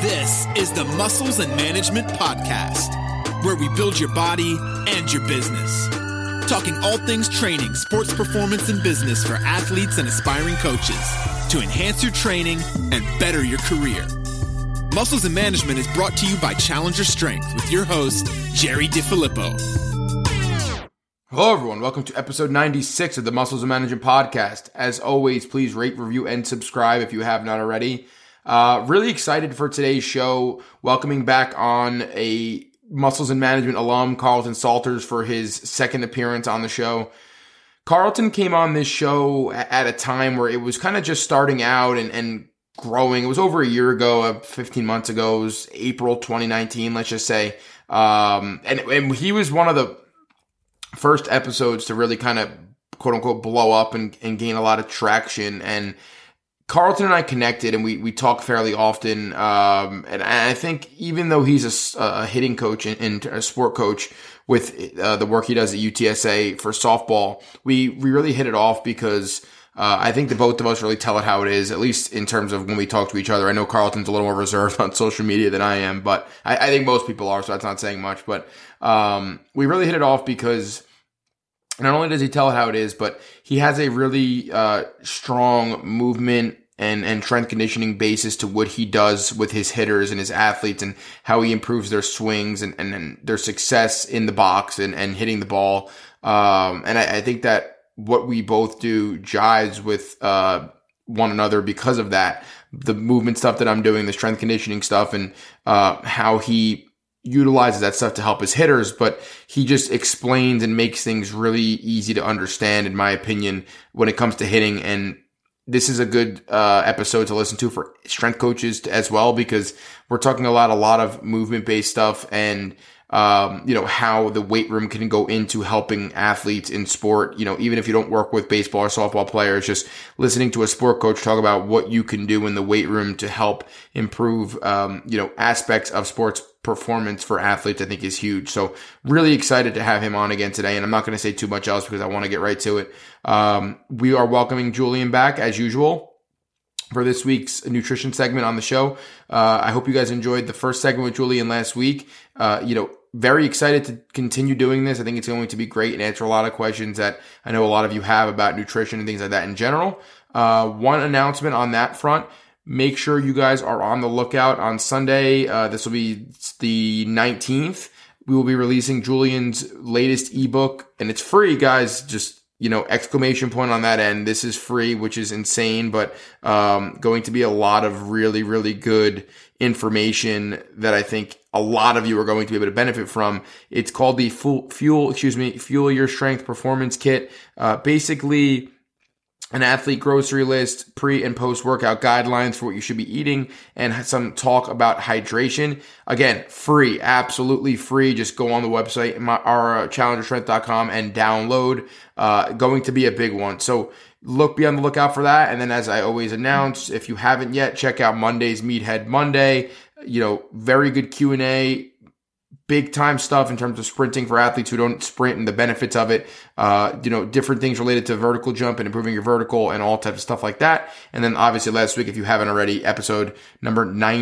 This is the Muscles and Management Podcast, where we build your body and your business. Talking all things training, sports performance, and business for athletes and aspiring coaches to enhance your training and better your career. Muscles and Management is brought to you by Challenger Strength with your host, Jerry DiFilippo. Hello, everyone. Welcome to episode 96 of the Muscles and Management Podcast. As always, please rate, review, and subscribe if you have not already. Really excited for today's show, welcoming back on a Muscles and Management alum, Carlton Salters, for his second appearance on the show. Carlton came on this show at a time where it was kind of just starting out and growing. It was over a year ago, 15 months ago. It was April 2019, let's just say. And he was one of the first episodes to really kind of, quote unquote, blow up and gain a lot of traction. And Carlton and I connected, and we talk fairly often. And I think even though he's a hitting coach and a sport coach with the work he does at UTSA for softball, we really hit it off because I think the both of us really tell it how it is, at least in terms of when we talk to each other. I know Carlton's a little more reserved on social media than I am, but I think most people are, so that's not saying much. But we really hit it off because not only does he tell it how it is, but he has a really strong movement and strength conditioning basis to what he does with his hitters and his athletes and how he improves their swings and their success in the box and hitting the ball. And I think that what we both do jives with one another because of that. The movement stuff that I'm doing, the strength conditioning stuff, and how he utilizes that stuff to help his hitters, but he just explains and makes things really easy to understand, in my opinion, when it comes to hitting. And this is a good episode to listen to for strength coaches as well, because we're talking a lot of movement-based stuff and how the weight room can go into helping athletes in sport. Even if you don't work with baseball or softball players, just listening to a sport coach talk about what you can do in the weight room to help improve, aspects of sports performance for athletes, I think is huge. So really excited to have him on again today. And I'm not going to say too much else because I want to get right to it. We are welcoming Julian back as usual for this week's nutrition segment on the show. I hope you guys enjoyed the first segment with Julian last week. Very excited to continue doing this. I think it's going to be great and answer a lot of questions that I know a lot of you have about nutrition and things like that in general. One announcement on that front. Make sure you guys are on the lookout on Sunday. This will be the 19th. We will be releasing Julian's latest ebook, and it's free, guys. Just, exclamation point on that end. This is free, which is insane, but going to be a lot of really, really good information that I think a lot of you are going to be able to benefit from. It's called the Fuel Your Strength Performance Kit. Basically, an athlete grocery list, pre and post workout guidelines for what you should be eating, and some talk about hydration. Again, free, absolutely free. Just go on the website, our challengerstrength.com, and download. Going to be a big one. So be on the lookout for that. And then, as I always announce, if you haven't yet, check out Monday's Meathead Monday. Very good Q&A. Big time stuff in terms of sprinting for athletes who don't sprint and the benefits of it. Different things related to vertical jump and improving your vertical and all types of stuff like that. And then obviously last week, if you haven't already, episode number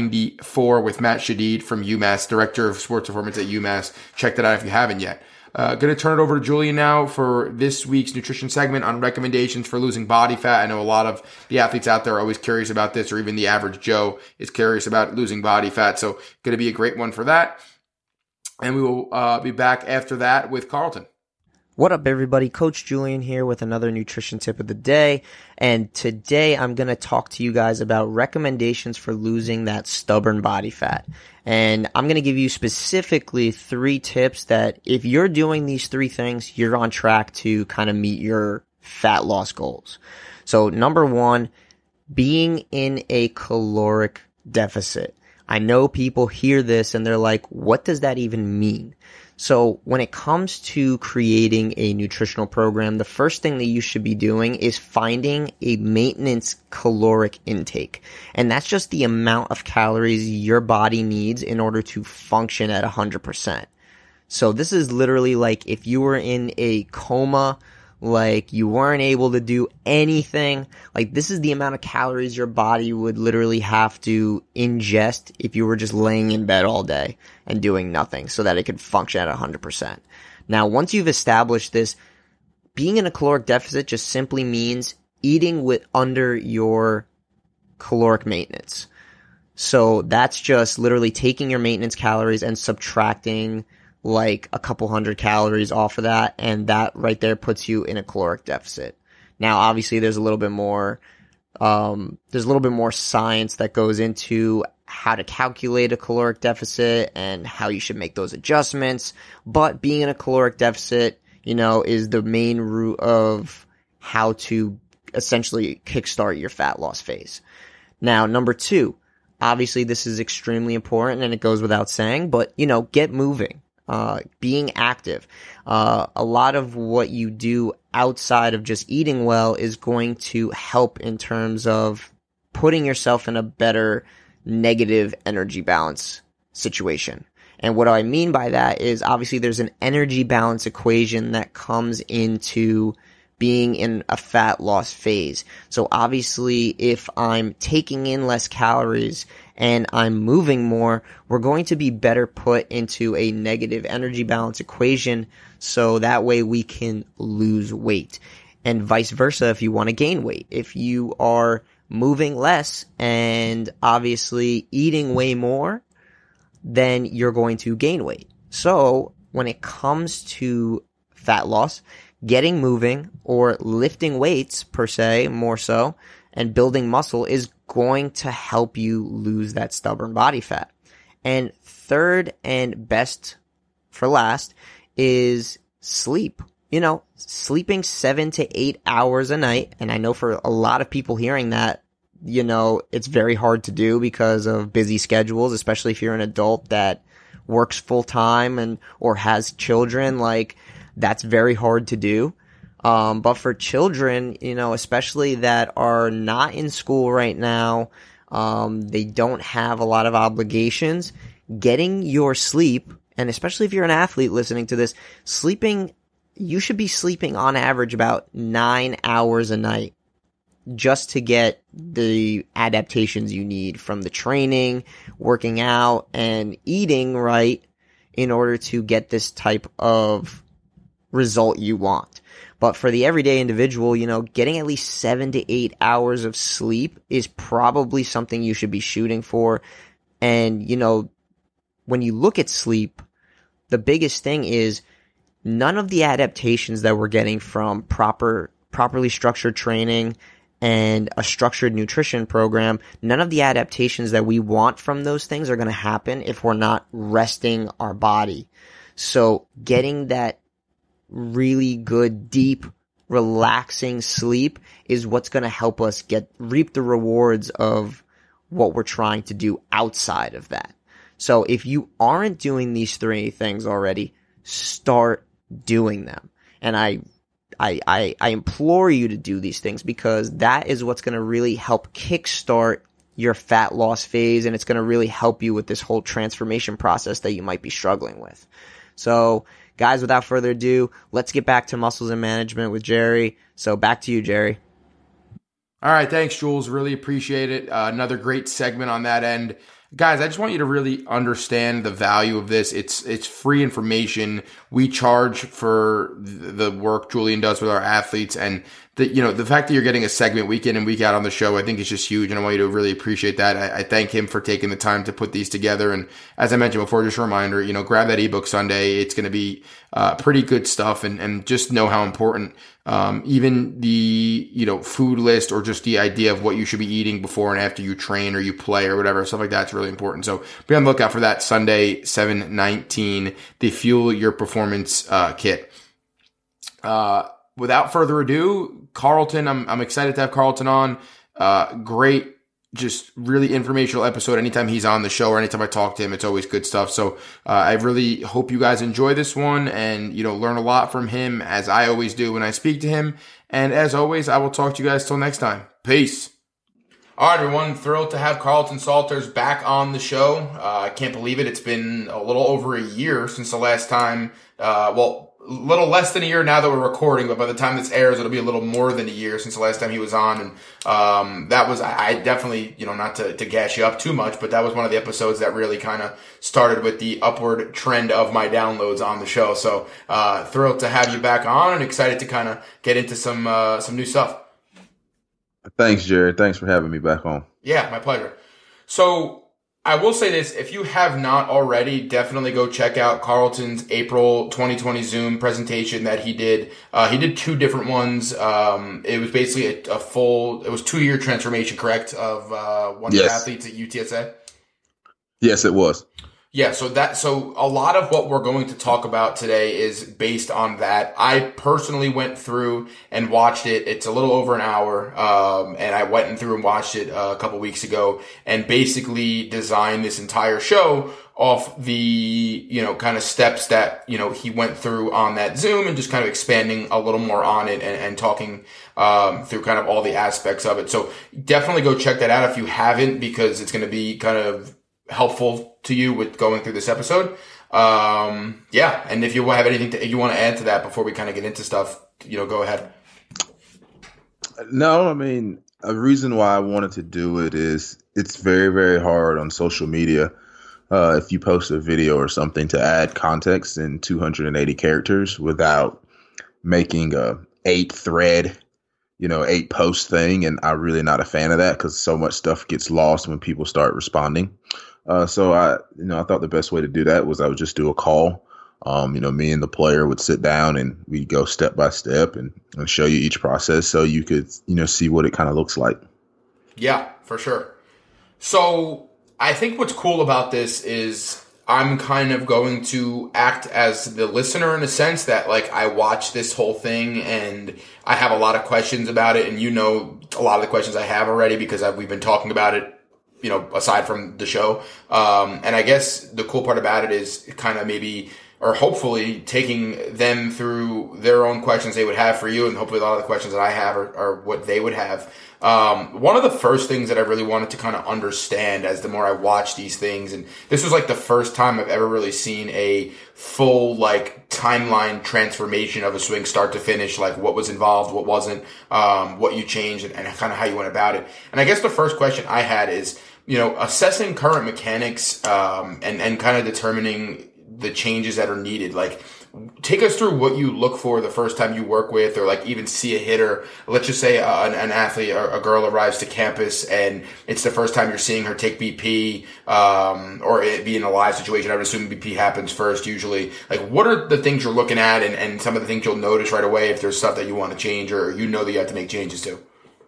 94 with Matt Shadid from UMass, Director of Sports Performance at UMass. Check that out if you haven't yet. Going to turn it over to Julian now for this week's nutrition segment on recommendations for losing body fat. I know a lot of the athletes out there are always curious about this, or even the average Joe is curious about losing body fat. So going to be a great one for that. And we will be back after that with Carlton. What up, everybody? Coach Julian here with another nutrition tip of the day. And today I'm going to talk to you guys about recommendations for losing that stubborn body fat. And I'm going to give you specifically 3 tips that if you're doing these 3 things, you're on track to kind of meet your fat loss goals. So number 1, being in a caloric deficit. I know people hear this and they're like, what does that even mean? So when it comes to creating a nutritional program, the first thing that you should be doing is finding a maintenance caloric intake. And that's just the amount of calories your body needs in order to function at 100%. So this is literally like if you were in a coma like you weren't able to do anything. Like, this is the amount of calories your body would literally have to ingest if you were just laying in bed all day and doing nothing so that it could function at 100%. Now, once you've established this, being in a caloric deficit just simply means eating under your caloric maintenance. So that's just literally taking your maintenance calories and subtracting like a couple hundred calories off of that, and that right there puts you in a caloric deficit. Now, obviously, there's a little bit more science that goes into how to calculate a caloric deficit and how you should make those adjustments. But being in a caloric deficit, is the main route of how to essentially kickstart your fat loss phase. Now, number 2, obviously this is extremely important and it goes without saying, but, get moving. Being active. A lot of what you do outside of just eating well is going to help in terms of putting yourself in a better negative energy balance situation. And what I mean by that is obviously there's an energy balance equation that comes into being in a fat loss phase. So obviously if I'm taking in less calories and I'm moving more, we're going to be better put into a negative energy balance equation so that way we can lose weight. And vice versa if you want to gain weight. If you are moving less and obviously eating way more, then you're going to gain weight. So when it comes to fat loss, getting moving or lifting weights per se, more so, and building muscle is going to help you lose that stubborn body fat. And third and best for last is sleep. Sleeping 7 to 8 hours a night. And I know for a lot of people hearing that, it's very hard to do because of busy schedules, especially if you're an adult that works full time or has children. Like, that's very hard to do. But for children, especially that are not in school right now, they don't have a lot of obligations, getting your sleep, and especially if you're an athlete listening to this, you should be sleeping on average about 9 hours a night just to get the adaptations you need from the training, working out, and eating right in order to get this type of result you want. But for the everyday individual, getting at least 7 to 8 hours of sleep is probably something you should be shooting for. And, when you look at sleep, the biggest thing is none of the adaptations that we're getting from properly structured training and a structured nutrition program, none of the adaptations that we want from those things are going to happen if we're not resting our body. So getting that really good, deep, relaxing sleep is what's going to help us reap the rewards of what we're trying to do outside of that. So if you aren't doing these 3 things already, start doing them. And I implore you to do these things because that is what's going to really help kickstart your fat loss phase, and it's going to really help you with this whole transformation process that you might be struggling with. So, guys, without further ado, let's get back to muscles and management with Jerry. So back to you, Jerry. All right. Thanks, Jules. Really appreciate it. Another great segment on that end. Guys, I just want you to really understand the value of this. It's free information. We charge for the work Julian does with our athletes, and the fact that you're getting a segment week in and week out on the show, I think is just huge, and I want you to really appreciate that. I thank him for taking the time to put these together. And as I mentioned before, just a reminder, grab that ebook Sunday. It's going to be pretty good stuff, and just know how important even the food list or just the idea of what you should be eating before and after you train or you play or whatever, stuff like that's really important. So be on the lookout for that Sunday, 7/19, the Fuel Your Performance kit. Without further ado, Carlton, I'm excited to have Carlton on. Great, just really informational episode. Anytime he's on the show or anytime I talk to him, it's always good stuff. So I really hope you guys enjoy this one and learn a lot from him, as I always do when I speak to him. And as always, I will talk to you guys till next time. Peace. All right, everyone. Thrilled to have Carlton Salters back on the show. I can't believe it. It's been a little over a year since the last time. little less than a year now that we're recording, but by the time this airs, it'll be a little more than a year since the last time he was on. And that was, I definitely, not to gas you up too much, but that was one of the episodes that really kind of started with the upward trend of my downloads on the show. So thrilled to have you back on and excited to kind of get into some new stuff. Thanks, Jared. Thanks for having me back on. Yeah, my pleasure. So I will say this, if you have not already, definitely go check out Carlton's April 2020 Zoom presentation that he did. He did 2 different ones. It was basically it was 2-year transformation, correct, of one of the athletes at UTSA? Yes, it was. Yeah, so a lot of what we're going to talk about today is based on that. I personally went through and watched it. It's a little over an hour, and I went through and watched it a couple weeks ago and basically designed this entire show off the, kind of steps that, he went through on that Zoom and just kind of expanding a little more on it and talking through kind of all the aspects of it. So definitely go check that out if you haven't, because it's going to be kind of helpful to you with going through this episode. And if you have anything you want to add to that before we kind of get into stuff, go ahead. No, I mean, a reason why I wanted to do it is it's very, very hard on social media. If you post a video or something to add context in 280 characters without making a 8-thread, 8-post thing. And I'm really not a fan of that because so much stuff gets lost when people start responding. So I thought the best way to do that was I would just do a call. Me and the player would sit down and we'd go step by step and show you each process so you could, see what it kind of looks like. Yeah, for sure. So I think what's cool about this is I'm kind of going to act as the listener in a sense that like I watch this whole thing and I have a lot of questions about it. And a lot of the questions I have already because we've been talking about it, aside from the show. And I guess the cool part about it is kind of maybe, or hopefully taking them through their own questions they would have for you. And hopefully a lot of the questions that I have are what they would have. One of the first things that I really wanted to kind of understand as the more I watch these things, and this was like the first time I've ever really seen a full like timeline transformation of a swing start to finish, like what was involved, what wasn't, what you changed and kind of how you went about it. And I guess the first question I had is, assessing current mechanics, and kind of determining the changes that are needed. Like, take us through what you look for the first time you work with, or like even see a hitter. Let's just say an athlete or a girl arrives to campus and it's the first time you're seeing her take BP, or it be in a live situation. I would assume BP happens first usually. Like, what are the things you're looking at and some of the things you'll notice right away if there's stuff that you want to change or that you have to make changes to?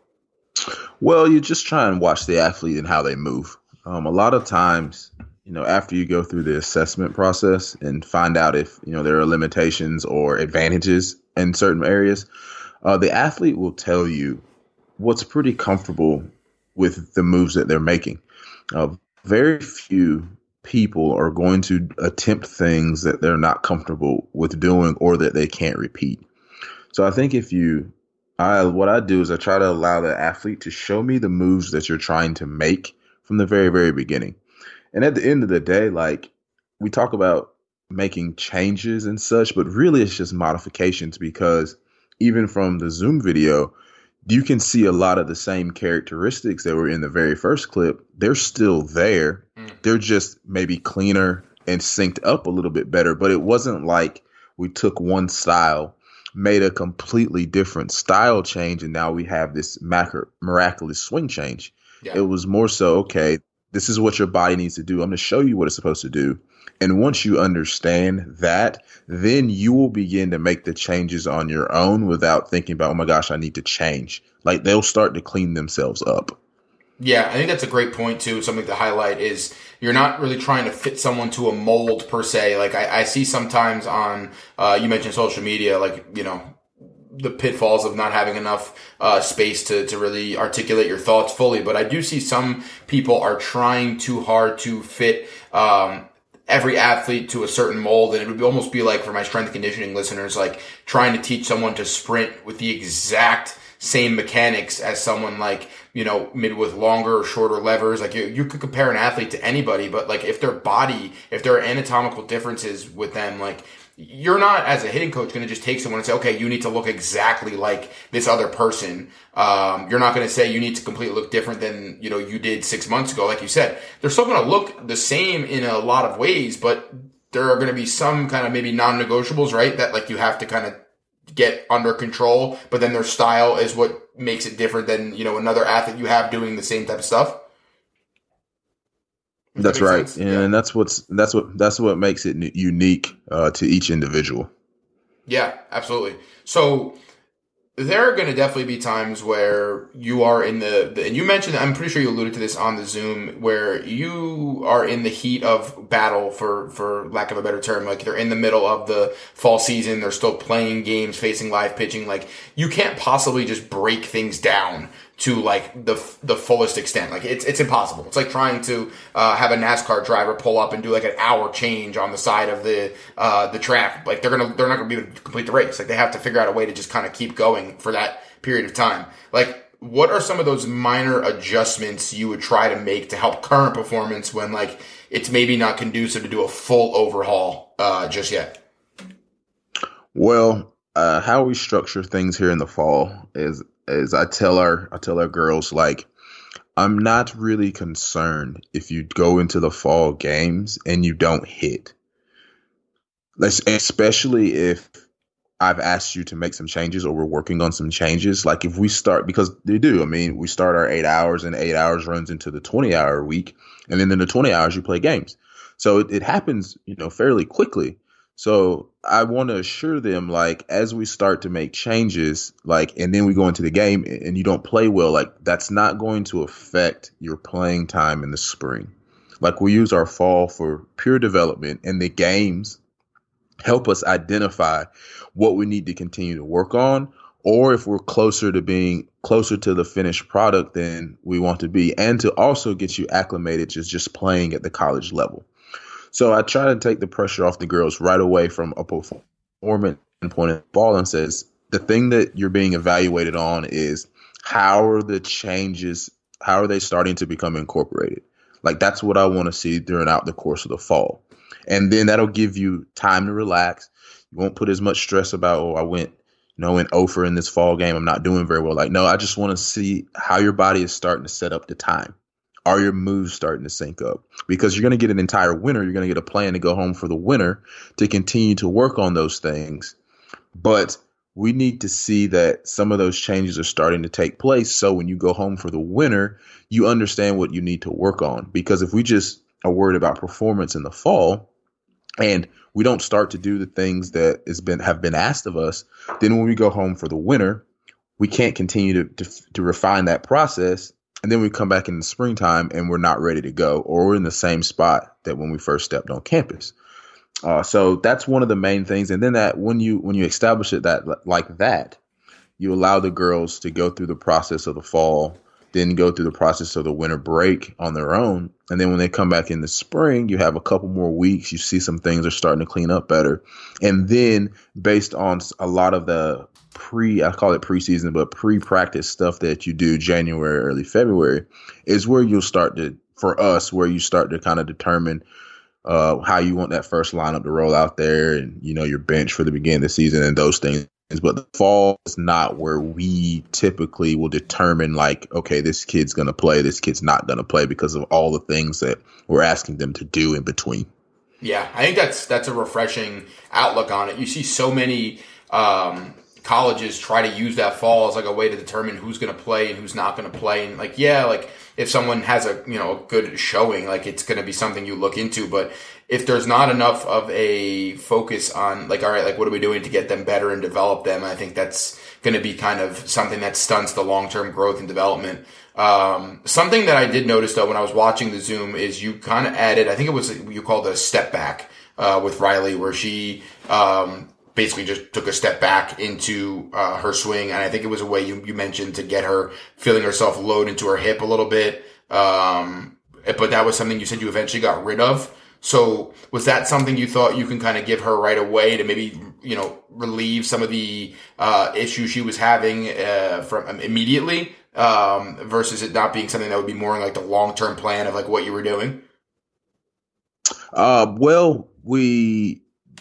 Well, you just try and watch the athlete and how they move. A lot of times, after you go through the assessment process and find out if, there are limitations or advantages in certain areas, the athlete will tell you what's pretty comfortable with the moves that they're making. Very few people are going to attempt things that they're not comfortable with doing or that they can't repeat. So I think what I do is I try to allow the athlete to show me the moves that you're trying to make from the very, very beginning. And at the end of the day, like, we talk about making changes and such, but really it's just modifications, because even from the Zoom video, you can see a lot of the same characteristics that were in the very first clip. They're still there. They're just maybe cleaner and synced up a little bit better. But it wasn't like we took one style, made a completely different style change, and now we have this miraculous swing change. Yeah. It was more so, okay, this is what your body needs to do. I'm going to show you what it's supposed to do. And once you understand that, then you will begin to make the changes on your own without thinking about, oh my gosh, I need to change. Like, they'll start to clean themselves up. Yeah, I think that's a great point too. Something to highlight is you're not really trying to fit someone to a mold per se. Like I see sometimes on, you mentioned social media, like, the pitfalls of not having enough space to really articulate your thoughts fully. But I do see some people are trying too hard to fit every athlete to a certain mold. And it would almost be like, for my strength and conditioning listeners, like trying to teach someone to sprint with the exact same mechanics as someone like, maybe with longer or shorter levers. Like you could compare an athlete to anybody, but like if there are anatomical differences with them, like you're not, as a hitting coach, going to just take someone and say, okay, you need to look exactly like this other person. You're not going to say you need to completely look different than, you did 6 months ago. Like you said, they're still going to look the same in a lot of ways, but there are going to be some kind of maybe non-negotiables, right? That like you have to kind of get under control, but then their style is what makes it different than, another athlete you have doing the same type of stuff. That's right. Yeah. And that's what makes it unique to each individual. Yeah, absolutely. So there are going to definitely be times where you are in and you mentioned, I'm pretty sure you alluded to this on the Zoom, where you are in the heat of battle, for lack of a better term. Like, they're in the middle of the fall season. They're still playing games, facing live pitching. Like, you can't possibly just break things down to like the fullest extent. Like, it's impossible. It's like trying to have a NASCAR driver pull up and do like an hour change on the side of the track. Like, they're not gonna be able to complete the race. Like, they have to figure out a way to just kind of keep going for that period of time. Like, what are some of those minor adjustments you would try to make to help current performance when like it's maybe not conducive to do a full overhaul just yet? Well, how we structure things here in the fall is I tell our girls, like, I'm not really concerned if you go into the fall games and you don't hit. Especially if I've asked you to make some changes or we're working on some changes. Like, if we start, because they do, I mean, we start our 8 hours and 8 hours runs into the 20-hour week. And then in the 20 hours, you play games. So it happens, fairly quickly. So I want to assure them, like, as we start to make changes, like, and then we go into the game and you don't play well, like, that's not going to affect your playing time in the spring. Like, we use our fall for pure development, and the games help us identify what we need to continue to work on, or if we're closer to being closer to the finished product than we want to be, and to also get you acclimated to just playing at the college level. So I try to take the pressure off the girls right away from a performance point of ball, and says, the thing that you're being evaluated on is how are the changes, how are they starting to become incorporated? Like, that's what I want to see throughout the course of the fall. And then that'll give you time to relax. You won't put as much stress about, I went 0 in this fall game, I'm not doing very well. Like, no, I just want to see how your body is starting to set up the time. Are your moves starting to sync up? Because you're going to get an entire winter. You're going to get a plan to go home for the winter to continue to work on those things. But we need to see that some of those changes are starting to take place. So when you go home for the winter, you understand what you need to work on. Because if we just are worried about performance in the fall and we don't start to do the things that have been asked of us, then when we go home for the winter, we can't continue to refine that process. And then we come back in the springtime and we're not ready to go, or we're in the same spot that when we first stepped on campus. So that's one of the main things. And then that when you establish it that, you allow the girls to go through the process of the fall, then go through the process of the winter break on their own. And then when they come back in the spring, you have a couple more weeks. You see some things are starting to clean up better. And then based on a lot of the I call it preseason, but pre-practice stuff that you do January, early February is where you'll start to, for us, where you start to kind of determine how you want that first lineup to roll out there, and, your bench for the beginning of the season and those things. But the fall is not where we typically will determine, like, okay, this kid's going to play, this kid's not going to play, because of all the things that we're asking them to do in between. Yeah, I think that's a refreshing outlook on it. You see so many colleges try to use that fall as like a way to determine who's going to play and who's not going to play. And like, yeah, like if someone has a good showing, like it's going to be something you look into. But if there's not enough of a focus on like, all right, like what are we doing to get them better and develop them? I think that's going to be kind of something that stunts the long-term growth and development. Something that I did notice though when I was watching the Zoom is you kind of added, I think it was, you called it a step back with Riley, where she basically just took a step back into her swing. And I think it was a way you mentioned to get her feeling herself load into her hip a little bit. But that was something you said you eventually got rid of. So was that something you thought you can kind of give her right away to maybe, relieve some of the issues she was having from immediately versus it not being something that would be more in like the long-term plan of like what you were doing? Well,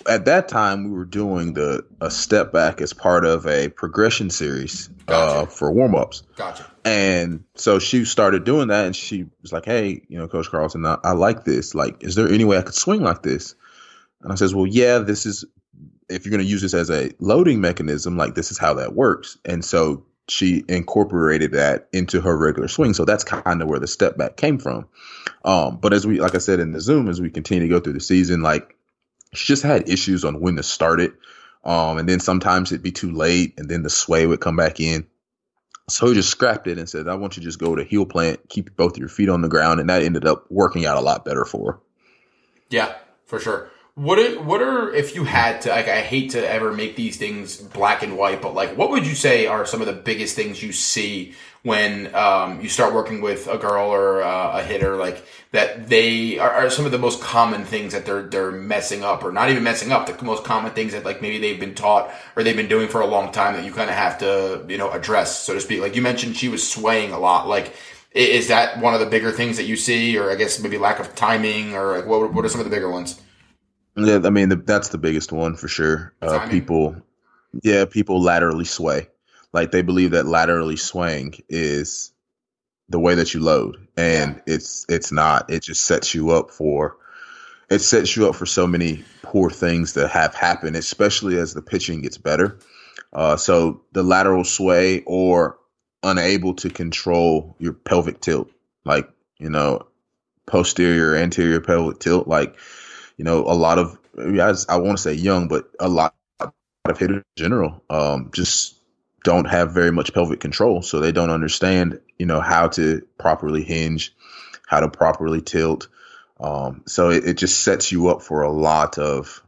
at that time we were doing a step back as part of a progression series for warm-ups. Gotcha. And so she started doing that, and she was like, "Hey, Coach Carlton, I like this. Like, is there any way I could swing like this?" And I says, "Well, yeah, this is, if you're going to use this as a loading mechanism, like this is how that works." And so she incorporated that into her regular swing. So that's kind of where the step back came from. But like I said in the Zoom, as we continue to go through the season, like she just had issues on when to start it. And then sometimes it'd be too late, and then the sway would come back in. So he just scrapped it and said, "I want you to just go to heel plant, keep both your feet on the ground." And that ended up working out a lot better for her. Yeah, for sure. What are, if you had to, like, I hate to ever make these things black and white, but like, what would you say are some of the biggest things you see when you start working with a girl or a hitter, like that they are some of the most common things that they're messing up, or not even messing up, the most common things that like maybe they've been taught or they've been doing for a long time that you kind of have to, address, so to speak? Like you mentioned, she was swaying a lot. Like, is that one of the bigger things that you see, or I guess maybe lack of timing, or like what are some of the bigger ones? Yeah, I mean, that's the biggest one for sure. People laterally sway. Like they believe that laterally swaying is the way that you load, and it's not. It just sets you up for so many poor things that have happened, especially as the pitching gets better. So the lateral sway, or unable to control your pelvic tilt, like, posterior, anterior pelvic tilt, like, a lot of, I want to say young, but a lot of hitters in general just don't have very much pelvic control. So they don't understand, how to properly hinge, how to properly tilt. So it just sets you up for a lot of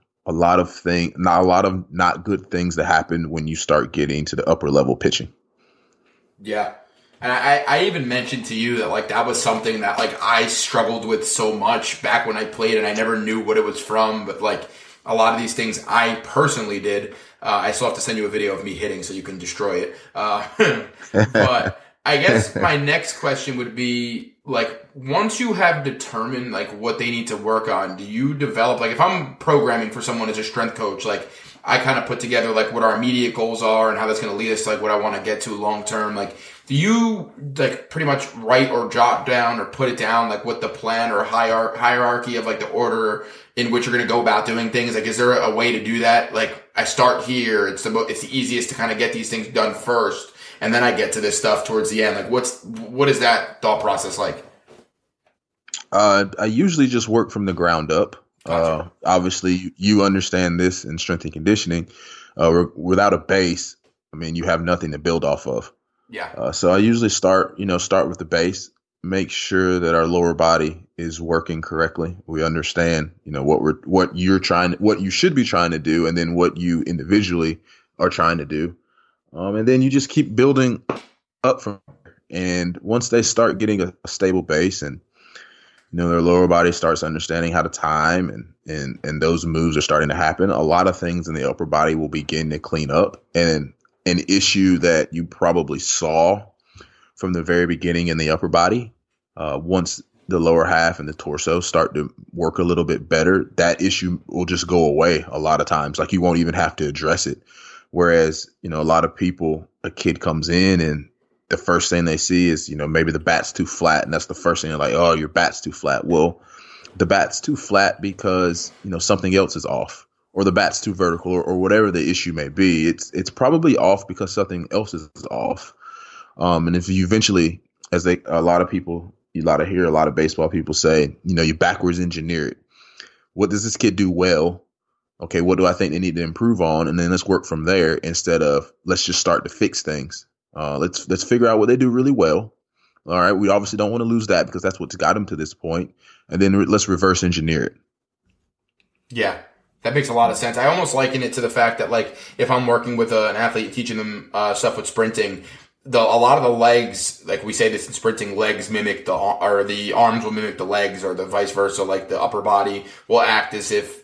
not good things that happen when you start getting to the upper level pitching. Yeah. And I even mentioned to you that like that was something that like I struggled with so much back when I played, and I never knew what it was from. But like a lot of these things I personally did. I still have to send you a video of me hitting so you can destroy it. But I guess my next question would be, like, once you have determined like what they need to work on, do you develop, like if I'm programming for someone as a strength coach, like I kind of put together like what our immediate goals are and how that's going to lead us to like what I want to get to long term. Like, do you like pretty much write or jot down or put it down like what the plan or hierarchy of like the order in which you're going to go about doing things? Like, is there a way to do that? Like, I start here. It's the easiest to kind of get these things done first, and then I get to this stuff towards the end. Like, what is that thought process like? I usually just work from the ground up. Gotcha. Obviously, you understand this in strength and conditioning. Without a base, I mean, you have nothing to build off of. Yeah. So I usually start with the base, make sure that our lower body is working correctly. We understand, what you should be trying to do, and then what you individually are trying to do. And then you just keep building up from there. And once they start getting a stable base, and their lower body starts understanding how to time, and those moves are starting to happen, a lot of things in the upper body will begin to clean up. And an issue that you probably saw from the very beginning in the upper body, once the lower half and the torso start to work a little bit better, that issue will just go away a lot of times. Like, you won't even have to address it. Whereas, a lot of people, a kid comes in and the first thing they see is, maybe the bat's too flat. And that's the first thing they're like, "Oh, your bat's too flat." Well, the bat's too flat because, something else is off, or the bat's too vertical, or whatever the issue may be. It's probably off because something else is off. And if you eventually, a lot of baseball people say, you backwards engineer it. What does this kid do well? Okay, what do I think they need to improve on? And then let's work from there, instead of let's just start to fix things. Let's figure out what they do really well. All right, we obviously don't want to lose that because that's what's got them to this point. And then let's reverse engineer it. Yeah, that makes a lot of sense. I almost liken it to the fact that, like, if I'm working with an athlete, teaching them stuff with sprinting, a lot of the legs, like we say this in sprinting, legs mimic the arms will mimic the legs, or the vice versa. Like, the upper body will act as if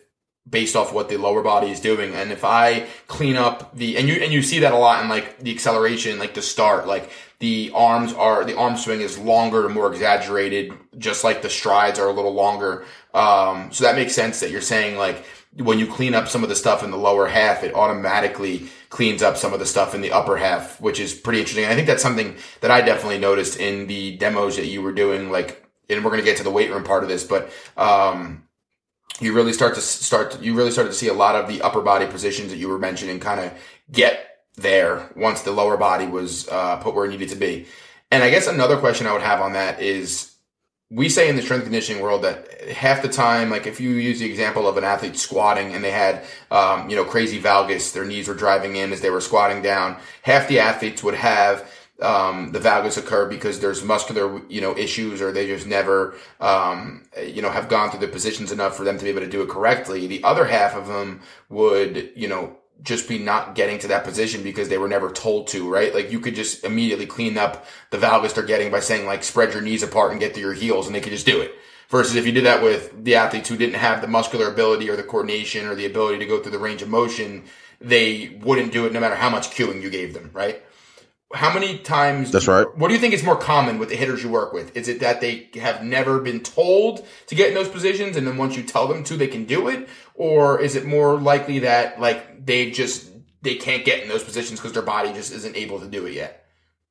based off what the lower body is doing. And if I clean up and you see that a lot in like the acceleration, like the start, like the arm swing is longer and more exaggerated, just like the strides are a little longer. So that makes sense that you're saying like when you clean up some of the stuff in the lower half, it automatically cleans up some of the stuff in the upper half, which is pretty interesting. And I think that's something that I definitely noticed in the demos that you were doing, like, and we're going to get to the weight room part of this, but, you really started to see a lot of the upper body positions that you were mentioning kind of get there once the lower body was put where it needed to be. And I guess another question I would have on that is, we say in the strength conditioning world that half the time, like if you use the example of an athlete squatting and they had, crazy valgus, their knees were driving in as they were squatting down, half the athletes would have the valgus occur because there's muscular, issues, or they just never, have gone through the positions enough for them to be able to do it correctly. The other half of them would, just be not getting to that position because they were never told to, right? Like you could just immediately clean up the valgus they're getting by saying like spread your knees apart and get to your heels, and they could just do it. Versus if you did that with the athletes who didn't have the muscular ability or the coordination or the ability to go through the range of motion, they wouldn't do it no matter how much cueing you gave them, right? How many times? That's right. What do you think is more common with the hitters you work with? Is it that they have never been told to get in those positions, and then once you tell them to, they can do it? Or is it more likely that like they can't get in those positions because their body just isn't able to do it yet?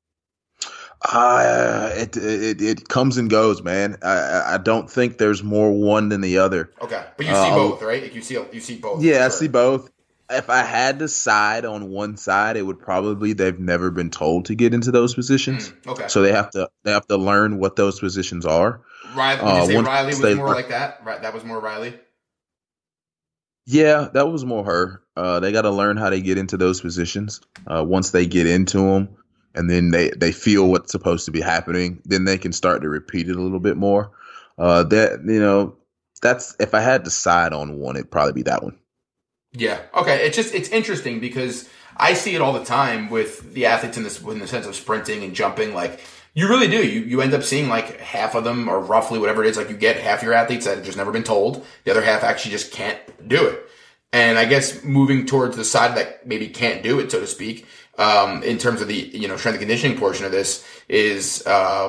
It comes and goes, man. I don't think there's more one than the other. Okay, but you see both, right? Like you see both. Yeah, sure. I see both. If I had to side on one side, it would probably they've never been told to get into those positions. Okay. So they have to learn what those positions are. Riley, would you say Riley was more like that? Right, that was more Riley. Yeah, that was more her. They got to learn how to get into those positions. Once they get into them, and then they feel what's supposed to be happening, then they can start to repeat it a little bit more. That's if I had to side on one, it'd probably be that one. Yeah. Okay. It's interesting because I see it all the time with the athletes in the sense of sprinting and jumping. Like you really do. You end up seeing like half of them, or roughly whatever it is. Like you get half your athletes that have just never been told. The other half actually just can't do it. And I guess moving towards the side that maybe can't do it, so to speak, in terms of the, strength and conditioning portion of this is,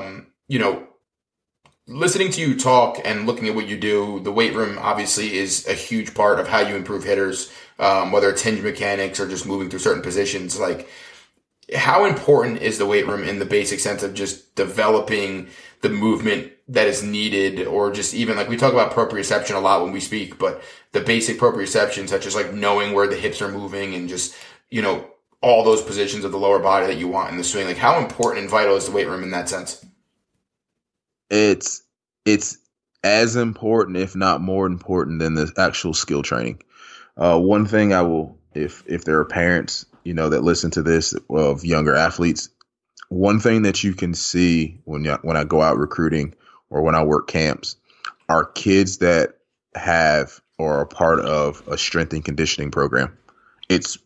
listening to you talk and looking at what you do. The weight room obviously is a huge part of how you improve hitters, whether it's hinge mechanics or just moving through certain positions. Like, how important is the weight room in the basic sense of just developing the movement that is needed, or just even like we talk about proprioception a lot when we speak, but the basic proprioception, such as like knowing where the hips are moving and just, all those positions of the lower body that you want in the swing. Like, how important and vital is the weight room in that sense? It's as important, if not more important, than the actual skill training. One thing I will, if there are parents, that listen to this of younger athletes, one thing that you can see when I go out recruiting or when I work camps are kids that have or are part of a strength and conditioning program. It's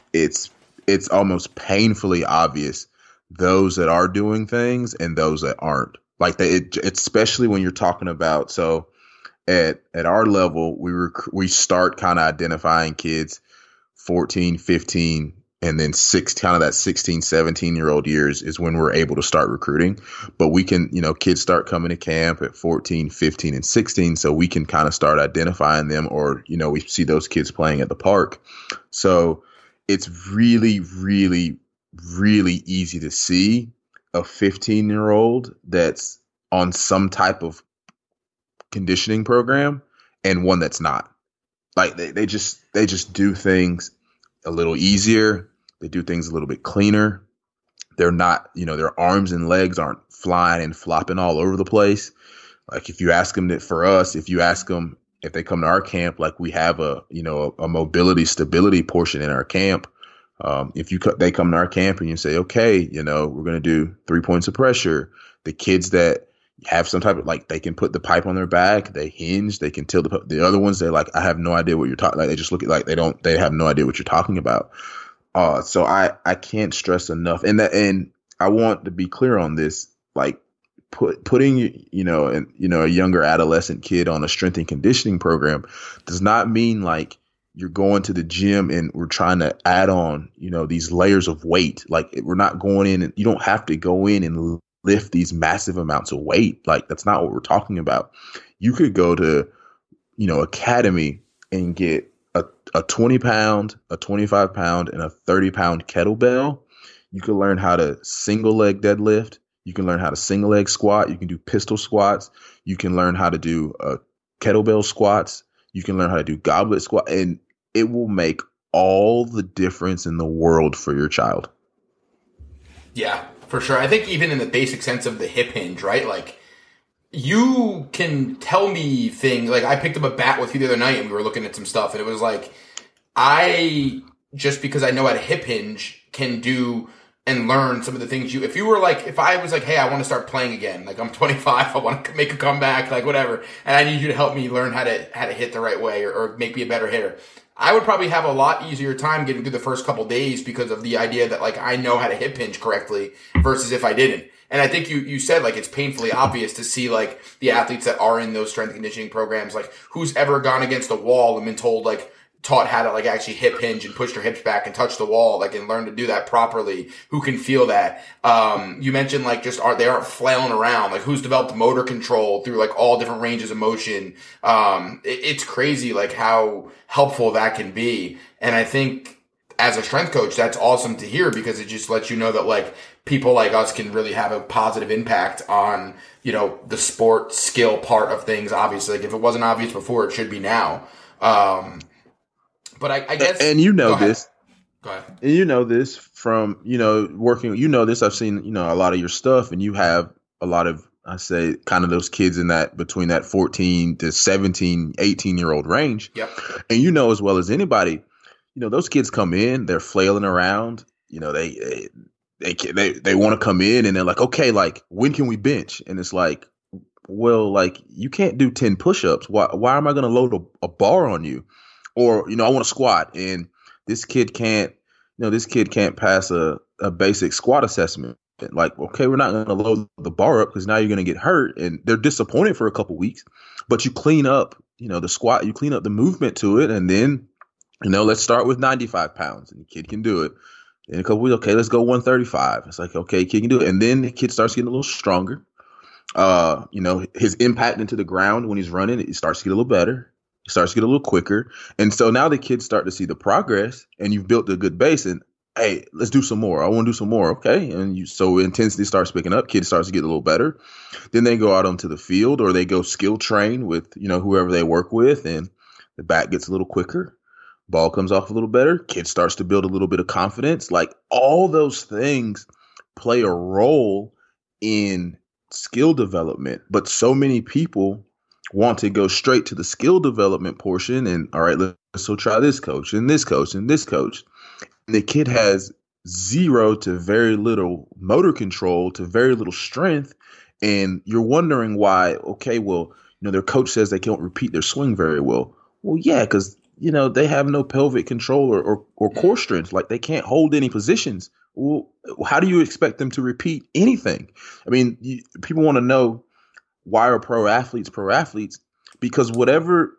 almost painfully obvious those that are doing things and those that aren't. Like especially when you're talking about, so at our level, we start kind of identifying kids 14, 15, and then kind of that 16, 17-year-old years is when we're able to start recruiting. But we can, kids start coming to camp at 14, 15, and 16. So we can kind of start identifying them, or, we see those kids playing at the park. So it's really, really, really easy to see a 15-year-old that's on some type of conditioning program and one that's not. Like they just do things a little easier. They do things a little bit cleaner. They're not, their arms and legs aren't flying and flopping all over the place. Like if you ask them if they come to our camp, like we have a mobility stability portion in our camp. They come to our camp and you say, okay, we're going to do 3 points of pressure. The kids that have some type of, like, they can put the pipe on their back, they hinge, they can tilt the other ones. They're like, I have no idea what you're talking. Like they just look at, like, they have no idea what you're talking about. So I can't stress enough. And I want to be clear on this. Like putting a younger adolescent kid on a strength and conditioning program does not mean like you're going to the gym and we're trying to add on, these layers of weight. Like we're not going in, and you don't have to go in and lift these massive amounts of weight. Like that's not what we're talking about. You could go to, academy and get a 20 pound, a 25 pound, and a 30 pound kettlebell. You can learn how to single leg deadlift. You can learn how to single leg squat. You can do pistol squats. You can learn how to do kettlebell squats. You can learn how to do goblet squat, and it will make all the difference in the world for your child. Yeah, for sure. I think even in the basic sense of the hip hinge, right? Like you can tell me things. Like I picked up a bat with you the other night and we were looking at some stuff, and it was like, just because I know how to hip hinge can do and learn some of the things if I was like, hey, I want to start playing again. Like I'm 25, I want to make a comeback, like whatever. And I need you to help me learn how to hit the right way or make me a better hitter. I would probably have a lot easier time getting through the first couple days because of the idea that like I know how to hip hinge correctly versus if I didn't. And I think you said like it's painfully obvious to see like the athletes that are in those strength conditioning programs, like who's ever gone against a wall and been taught how to like actually hip hinge and push their hips back and touch the wall, like and learn to do that properly, who can feel that. You mentioned like they aren't flailing around, like who's developed motor control through like all different ranges of motion. It's crazy like how helpful that can be. And I think as a strength coach, that's awesome to hear because it just lets you know that like people like us can really have a positive impact on, the sport skill part of things. Obviously, like if it wasn't obvious before, it should be now. But I guess, and this. Go ahead. And this from working. This. I've seen a lot of your stuff, and you have a lot of, I say, kind of those kids in that between that 14 to 17, 18-year-old range. Yep. And as well as anybody, those kids come in, they're flailing around. They want to come in, and they're like, okay, like when can we bench? And it's like, well, like you can't do 10 push-ups. Why am I going to load a bar on you? Or, I want to squat, and this kid can't pass a basic squat assessment. Like, okay, we're not going to load the bar up because now you're going to get hurt. And they're disappointed for a couple weeks, but you clean up, the squat, you clean up the movement to it. And then, let's start with 95 pounds and the kid can do it. In a couple weeks, okay, let's go 135. It's like, okay, kid can do it. And then the kid starts getting a little stronger. His impact into the ground when he's running, it starts to get a little better. Starts to get a little quicker. And so now the kids start to see the progress, and you've built a good base, and hey, let's do some more. I want to do some more. Okay. And so intensity starts picking up, kids starts to get a little better. Then they go out onto the field or they go skill train with, whoever they work with, and the bat gets a little quicker. Ball comes off a little better. Kid starts to build a little bit of confidence. Like all those things play a role in skill development, but so many people want to go straight to the skill development portion and all right, let's so try this coach and this coach and this coach. And the kid has zero to very little motor control to very little strength. And you're wondering why, okay, well, their coach says they can't repeat their swing very well. Well, yeah, because, they have no pelvic control or core strength. Like they can't hold any positions. Well, how do you expect them to repeat anything? I mean, people want to know, why are pro athletes? Because whatever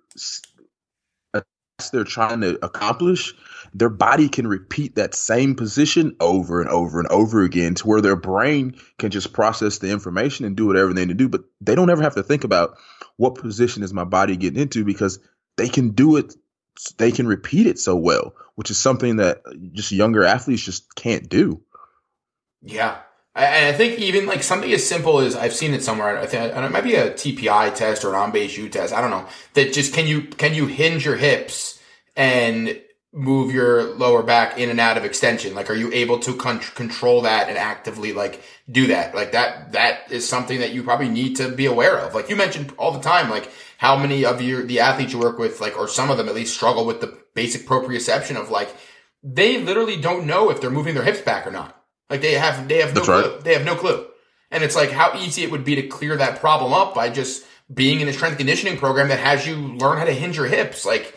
they're trying to accomplish, their body can repeat that same position over and over and over again to where their brain can just process the information and do whatever they need to do. But they don't ever have to think about what position is my body getting into because they can do it. They can repeat it so well, which is something that just younger athletes just can't do. Yeah. And I think even like something as simple as I've seen it somewhere. I think it might be a TPI test or an on-base U test. I don't know. That just can you hinge your hips and move your lower back in and out of extension? Like, are you able to control that and actively like do that? Like that is something that you probably need to be aware of. Like you mentioned all the time, like how many of the athletes you work with, like, or some of them at least struggle with the basic proprioception of like, they literally don't know if they're moving their hips back or not. Like they have no clue. They have no clue. And it's like how easy it would be to clear that problem up by just being in a strength conditioning program that has you learn how to hinge your hips. Like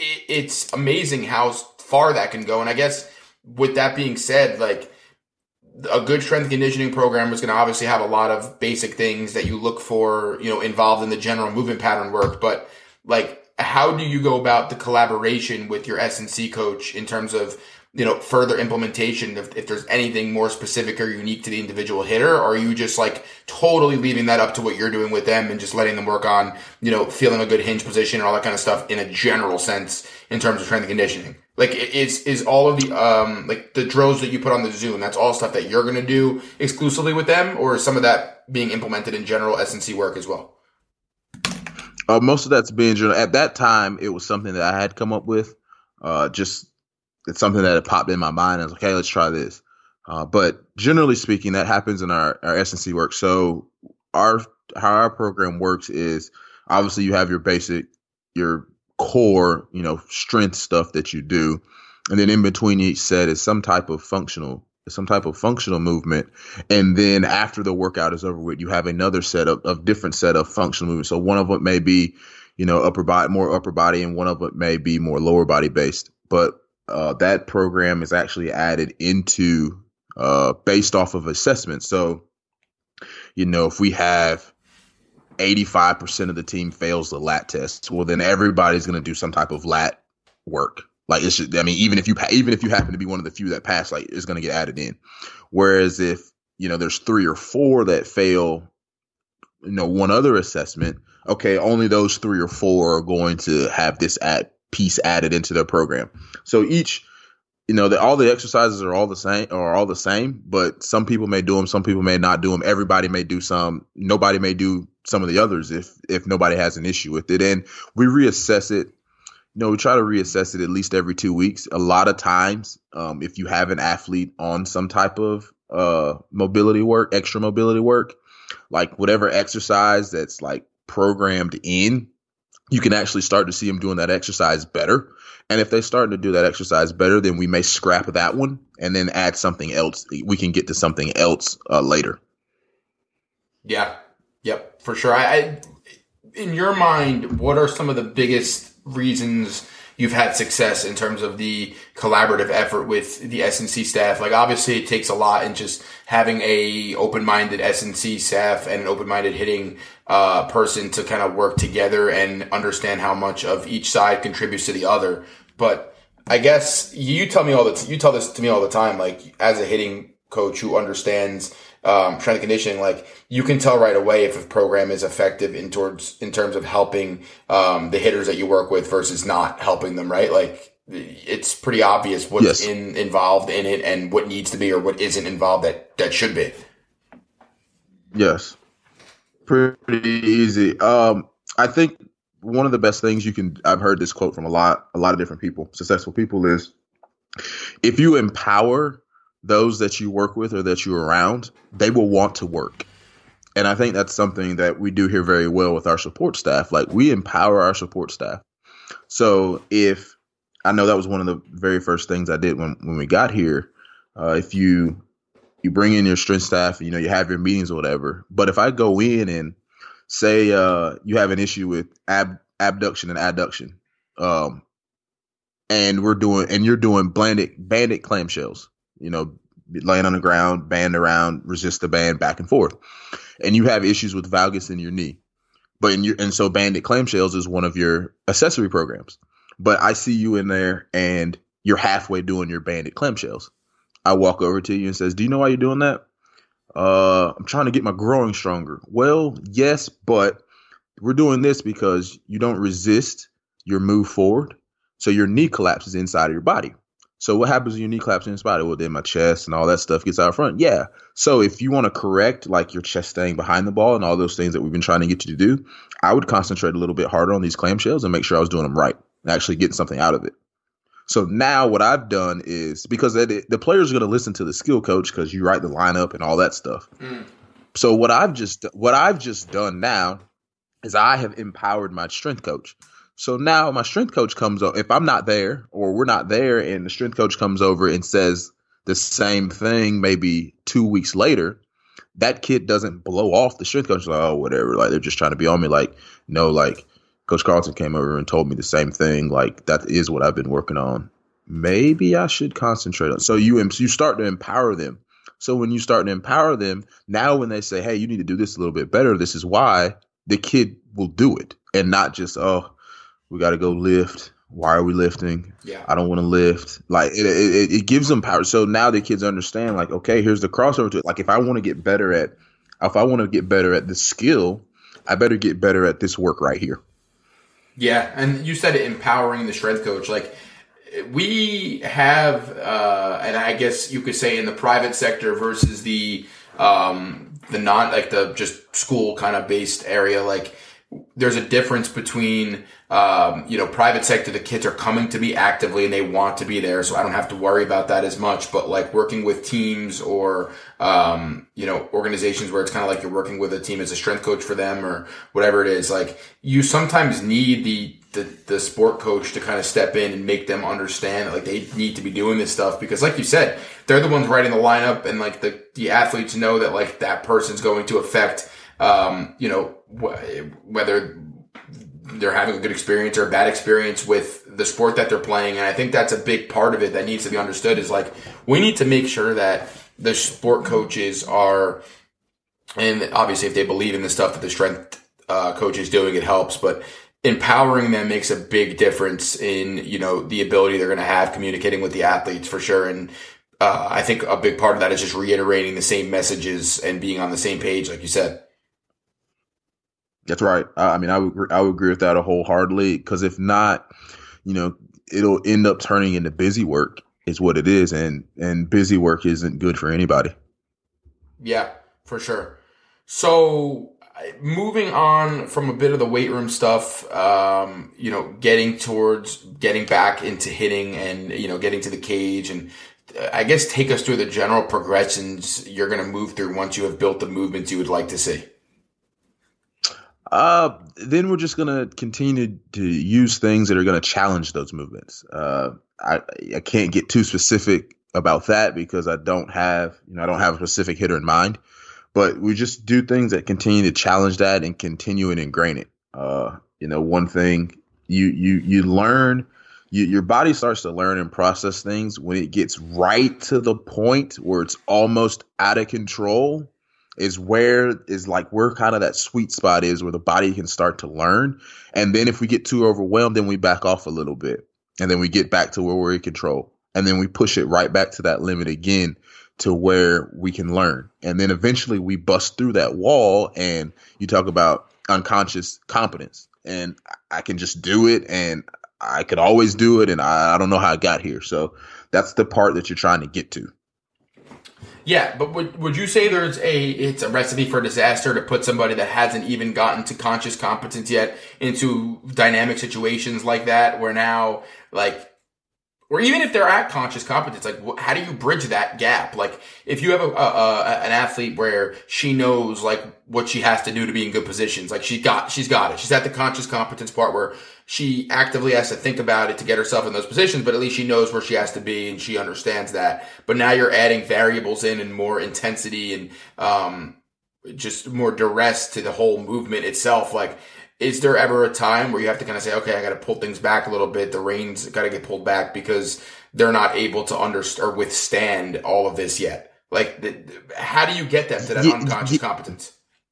it's amazing how far that can go. And I guess with that being said, like a good strength and conditioning program is going to obviously have a lot of basic things that you look for, involved in the general movement pattern work. But like, how do you go about the collaboration with your S&C coach in terms of, further implementation if there's anything more specific or unique to the individual hitter? Or are you just like totally leaving that up to what you're doing with them and just letting them work on, feeling a good hinge position and all that kind of stuff in a general sense in terms of strength and conditioning? Like, is all of the, like the drills that you put on the Zoom, that's all stuff that you're going to do exclusively with them, or is some of that being implemented in general S&C work as well? Most of that's being general. At that time, it was something that I had come up with. It's something that had popped in my mind. I was like, hey, let's try this. But generally speaking, that happens in our S&C work. So how our program works is obviously you have your core, strength stuff that you do. And then in between each set is some type of functional movement. And then after the workout is over with, you have another set of different set of functional movements. So one of them may be, more upper body, and one of it may be more lower body based. But that program is actually added into based off of assessment. So, if we have 85% of the team fails the lat test, well, then everybody's going to do some type of lat work. Like, even if you happen to be one of the few that pass, like, it's going to get added in. Whereas if, there's 3 or 4 that fail, one other assessment, okay, only those 3 or 4 are going to have this piece added into their program. So each, all the exercises are all the same, but some people may do them, some people may not do them. Everybody may do some, nobody may do some of the others if nobody has an issue with it. And we reassess it. We try to reassess it at least every 2 weeks. A lot of times, if you have an athlete on some type of mobility work, extra mobility work, like whatever exercise that's like programmed in, you can actually start to see them doing that exercise better. And if they start to do that exercise better, then we may scrap that one and then add something else. We can get to something else later. Yeah. Yep. For sure. In your mind, what are some of the biggest reasons you've had success in terms of the collaborative effort with the S&C staff? Like, obviously it takes a lot in just having a open-minded S&C staff and an open-minded hitting person to kind of work together and understand how much of each side contributes to the other. But I guess you tell this to me all the time, like, as a hitting coach who understands strength and conditioning, like, you can tell right away if a program is effective in terms of helping the hitters that you work with versus not helping them, right? Like, it's pretty obvious what's involved in it and what needs to be or what isn't involved that should be. Yes. Pretty easy. I think one of the best things I've heard this quote from a lot of different people, successful people, is if you empower those that you work with or that you're around, they will want to work. And I think that's something that we do here very well with our support staff. Like, we empower our support staff. So I know that was one of the very first things I did when we got here. If you bring in your strength staff, you have your meetings or whatever. But if I go in and say you have an issue with abduction and adduction, and you're doing banded clamshells, laying on the ground, band around, resist the band, back and forth, and you have issues with valgus in your knee, and so banded clamshells is one of your accessory programs. But I see you in there and you're halfway doing your banded clamshells. I walk over to you and says, do you know why you're doing that? I'm trying to get my groin stronger. Well, yes, but we're doing this because you don't resist your move forward. So your knee collapses inside of your body. So what happens when your knee collapses inside? Well, then my chest and all that stuff gets out front. Yeah. So if you want to correct like your chest staying behind the ball and all those things that we've been trying to get you to do, I would concentrate a little bit harder on these clamshells and make sure I was doing them right and actually getting something out of it. So now what I've done is, because the players are going to listen to the skill coach because you write the lineup and all that stuff. So what I've just done now is I have empowered my strength coach. So now my strength coach comes over. If I'm not there or we're not there and the strength coach comes over and says the same thing maybe 2 weeks later, that kid doesn't blow off the strength coach like, oh, whatever. Like, they're just trying to be on me. Like, no, like, Coach Carlton came over and told me the same thing. Like, that is what I've been working on. Maybe I should concentrate on. So you start to empower them. So when you start to empower them, now when they say, hey, you need to do this a little bit better, this is why, the kid will do it, and not just, oh, we got to go lift. Why are we lifting? Yeah. I don't want to lift. Like it gives them power. So now the kids understand, like, okay, here's the crossover to it. Like if I want to get better at the skill, I better get better at this work right here. Yeah, and you said it, empowering the strength coach. Like we have, and I guess you could say in the private sector versus the non, like the just school kind of based area, like there's a difference between, private sector, the kids are coming to me actively and they want to be there. So I don't have to worry about that as much, but like working with teams or, organizations where it's kind of like you're working with a team as a strength coach for them or whatever it is. Like you sometimes need the sport coach to kind of step in and make them understand that like they need to be doing this stuff because like you said, they're the ones writing the lineup and like the athletes know that like that person's going to affect, whether they're having a good experience or a bad experience with the sport that they're playing. And I think that's a big part of it that needs to be understood is like, we need to make sure that the sport coaches are, and obviously if they believe in the stuff that the strength coach is doing, it helps, but empowering them makes a big difference in, the ability they're going to have communicating with the athletes for sure. And I think a big part of that is just reiterating the same messages and being on the same page, like you said. That's right. I mean, I would agree with that wholeheartedly because if not, it'll end up turning into busy work is what it is. And busy work isn't good for anybody. Yeah, for sure. So moving on from a bit of the weight room stuff, getting back into hitting and, getting to the cage and I guess take us through the general progressions you're going to move through once you have built the movements you would like to see. Then we're just going to continue to use things that are going to challenge those movements. I can't get too specific about that because I don't have a specific hitter in mind, but we just do things that continue to challenge that and continue and ingrain it. One thing you learn, your body starts to learn and process things when it gets right to the point where it's almost out of control. Is where kind of that sweet spot is where the body can start to learn. And then if we get too overwhelmed, then we back off a little bit and then we get back to where we're in control. And then we push it right back to that limit again to where we can learn. And then eventually we bust through that wall and you talk about unconscious competence and I can just do it and I could always do it. And I don't know how I got here. So that's the part that you're trying to get to. Yeah, but would you say it's a recipe for disaster to put somebody that hasn't even gotten to conscious competence yet into dynamic situations like that where now, like, or even if they're at conscious competence, like, how do you bridge that gap? Like, if you have an athlete where she knows, like, what she has to do to be in good positions, like, she's got it. She's at the conscious competence part where she actively has to think about it to get herself in those positions, but at least she knows where she has to be and she understands that. But now you're adding variables in and more intensity and, just more duress to the whole movement itself. Like, is there ever a time where you have to kind of say, okay, I got to pull things back a little bit. The reins got to get pulled back because they're not able to understand or withstand all of this yet. Like, how do you get them to that unconscious competence?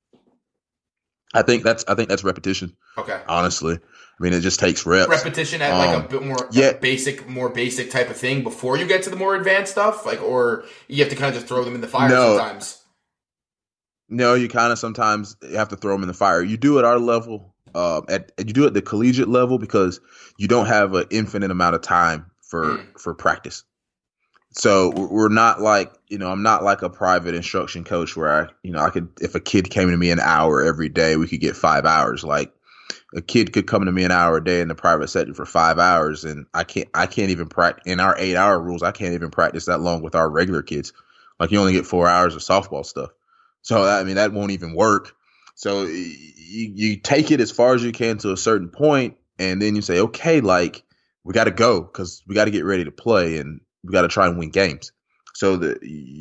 I think that's repetition. Okay. Honestly, I mean, it just takes reps. Repetition at like a bit more more basic type of thing before you get to the more advanced stuff, like, or you have to kind of just throw them in the fire sometimes. No, you kind of sometimes have to throw them in the fire. You do at our level. You do it at the collegiate level because you don't have an infinite amount of time for practice. So we're not like, I'm not like a private instruction coach where I could, if a kid came to me an hour every day, we could get 5 hours. Like a kid could come to me an hour a day in the private setting for 5 hours. And I can't even practice in our 8-hour rules. I can't even practice that long with our regular kids. Like you only get 4 hours of softball stuff. So I mean, that won't even work. So you take it as far as you can to a certain point, and then you say, okay, like we got to go because we got to get ready to play, and we got to try and win games. So that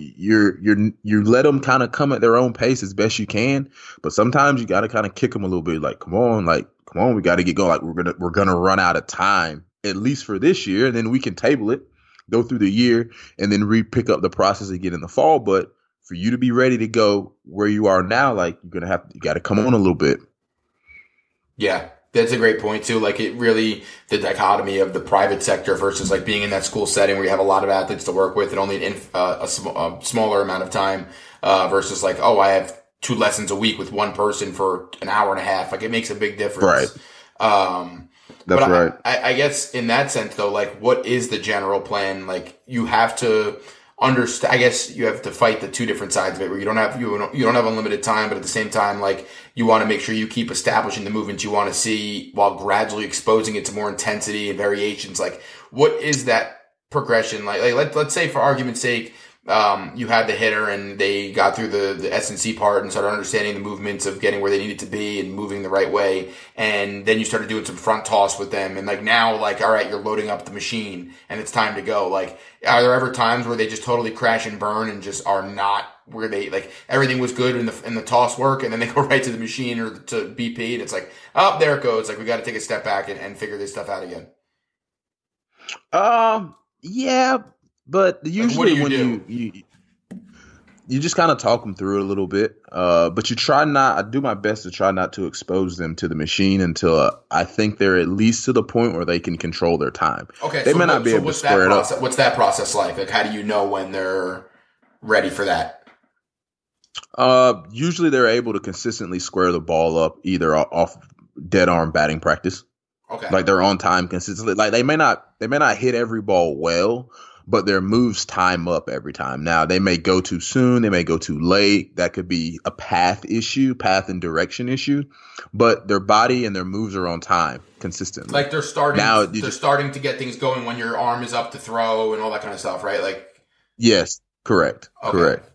you let them kind of come at their own pace as best you can, but sometimes you got to kind of kick them a little bit. Like, come on, we got to get going. Like we're gonna run out of time at least for this year, and then we can table it. go through the year and then pick up the process again in the fall. But for you to be ready to go where you are now, like you got to come on a little bit. Yeah, that's a great point too. Like it really, the dichotomy of the private sector versus like being in that school setting where you have a lot of athletes to work with and only a smaller amount of time versus like, oh, I have 2 lessons a week with one person for an hour and a half. Like it makes a big difference. Right. That's right. I guess in that sense though, like what is the general plan? Like you have to understand, I guess you have to fight the 2 different sides of it where you don't have unlimited time, but at the same time, like you want to make sure you keep establishing the movements you want to see while gradually exposing it to more intensity and variations. Like what is that progression? Like let's say for argument's sake, you had the hitter and they got through the S&C part and started understanding the movements of getting where they needed to be and moving the right way. And then you started doing some front toss with them. And like now, like, all right, you're loading up the machine and it's time to go. Like, are there ever times where they just totally crash and burn and just are not where they, like, everything was good in the toss work and then they go right to the machine or to BP and it's like, oh, there it goes. Like, we got to take a step back and figure this stuff out again. Yeah. But usually like, when you just kind of talk them through it a little bit, but you try not. I do my best to try not to expose them to the machine until I think they're at least to the point where they can control their time. Okay, they may not be able to square it up. What's that process like? Like, how do you know when they're ready for that? Usually they're able to consistently square the ball up either off dead arm batting practice. Okay, like they're on time consistently. Like they may not hit every ball well, but their moves time up every time. Now, they may go too soon. They may go too late. That could be a path and direction issue. But their body and their moves are on time consistently. Like they're starting to get things going when your arm is up to throw and all that kind of stuff, right? Like, yes, correct. Okay. Correct.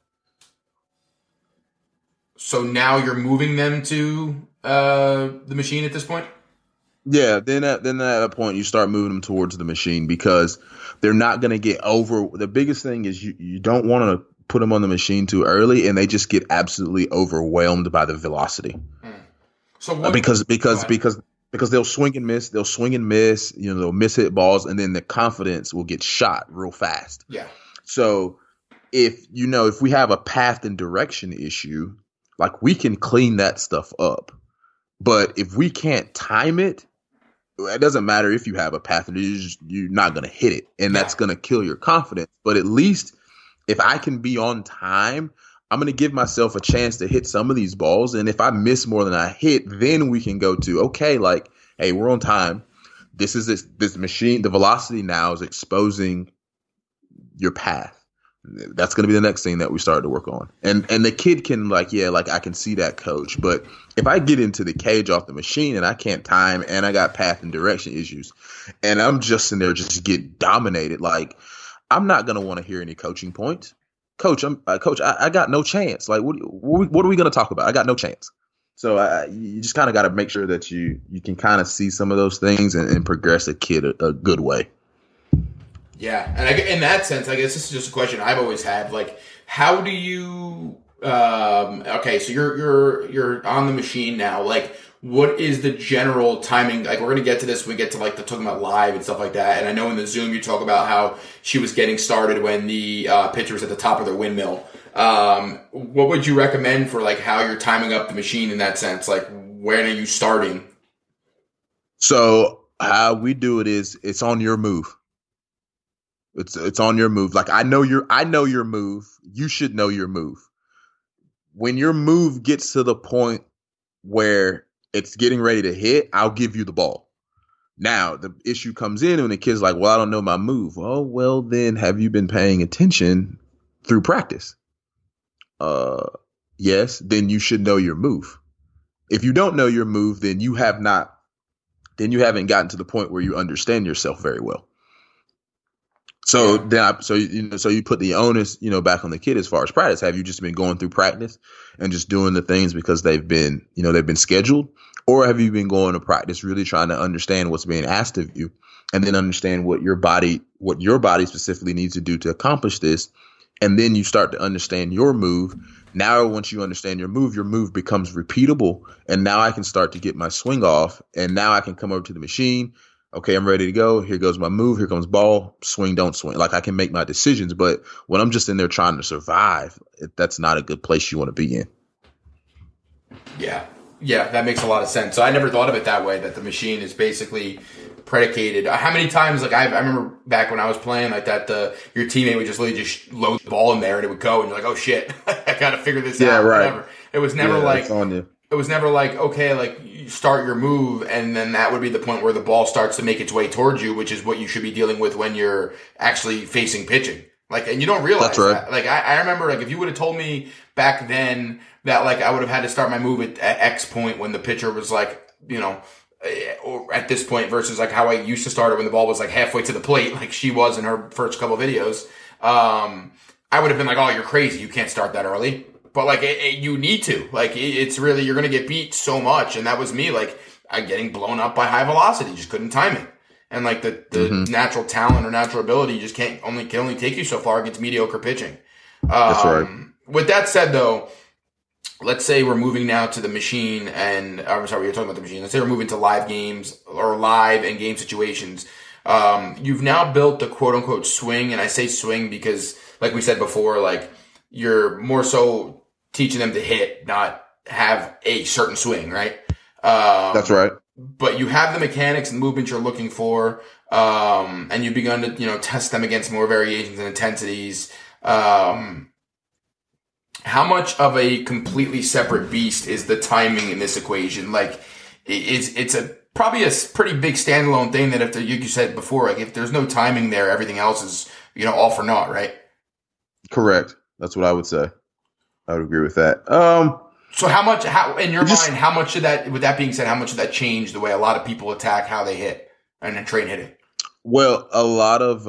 So now you're moving them to the machine at this point? Yeah, then at a point you start moving them towards the machine because they're not going to get over. The biggest thing is you don't want to put them on the machine too early, and they just get absolutely overwhelmed by the velocity. So what, because they'll swing and miss, they'll miss hit balls, and then the confidence will get shot real fast. Yeah. So if we have a path and direction issue, like we can clean that stuff up, but if we can't time it. It doesn't matter if you have a path, you're not going to hit it, and that's going to kill your confidence. But at least if I can be on time, I'm going to give myself a chance to hit some of these balls. And if I miss more than I hit, then we can go to, okay, like, hey, we're on time. This machine, the velocity now is exposing your path. That's going to be the next thing that we start to work on. And the kid can I can see that, coach. But if I get into the cage off the machine and I can't time and I got path and direction issues and I'm just in there just get dominated, like I'm not going to want to hear any coaching points. Coach, I got no chance. Like, what are we going to talk about? I got no chance. So you just kind of got to make sure that you can kind of see some of those things and progress a kid a good way. Yeah, and in that sense, I guess this is just a question I've always had. Like, how do you? Okay, so you're on the machine now. Like, what is the general timing? Like, we're gonna get to this when we get to like the talking about live and stuff like that. And I know in the Zoom you talk about how she was getting started when the pitcher was at the top of their windmill. What would you recommend for like how you're timing up the machine in that sense? Like, when are you starting? So how we do it is it's on your move. It's on your move. Like I know your move. You should know your move. When your move gets to the point where it's getting ready to hit, I'll give you the ball. Now the issue comes in when the kid's like, well, I don't know my move. Oh, well, then have you been paying attention through practice? Yes, then you should know your move. If you don't know your move, then you haven't gotten to the point where you understand yourself very well. So you put the onus, back on the kid as far as practice. Have you just been going through practice and just doing the things because they've been scheduled, or have you been going to practice really trying to understand what's being asked of you, and then understand what your body specifically needs to do to accomplish this, and then you start to understand your move. Now, once you understand your move becomes repeatable, and now I can start to get my swing off, and now I can come over to the machine. okay, I'm ready to go. Here goes my move. Here comes ball. Swing, don't swing. Like, I can make my decisions. But when I'm just in there trying to survive, that's not a good place you want to be in. Yeah. Yeah, that makes a lot of sense. So I never thought of it that way, that the machine is basically predicated. How many times, like, I remember back when I was playing like that, your teammate would just literally just load the ball in there and it would go, and you're like, oh shit, I got to figure this out. Yeah, right. Whatever. It was never like, on you. It was never like, okay, like, you start your move, and then that would be the point where the ball starts to make its way towards you, which is what you should be dealing with when you're actually facing pitching. Like, and you don't realize that. Like, I remember, like, if you would have told me back then that, like, I would have had to start my move at X point when the pitcher was, like, you know, or at this point versus, like, how I used to start it when the ball was, like, halfway to the plate, like she was in her first couple of videos, I would have been like, oh, you're crazy. You can't start that early. But, like, you need to. Like, it's really, you're going to get beat so much. And that was me, like, getting blown up by high velocity. Just couldn't time it. And, like, the natural talent or natural ability just can only take you so far against mediocre pitching. That's right. With that said, though, let's say we're moving now to the machine, and I'm sorry, you're talking about the machine. Let's say we're moving to live games or live and game situations. You've now built the quote unquote swing, and I say swing because, like we said before, like, you're more so teaching them to hit, not have a certain swing, right? That's right. But you have the mechanics and movements you're looking for, and you've begun to, you know, test them against more variations and intensities. How much of a completely separate beast is the timing in this equation? Like, it's probably a pretty big standalone thing that if you said before, like, if there's no timing there, everything else is, you know, all for naught, right? Correct. That's what I would say. I would agree with that. So how in your mind, how much of that, with that being said, how much of that changed the way a lot of people attack how they hit and then train hitting? Well, a lot of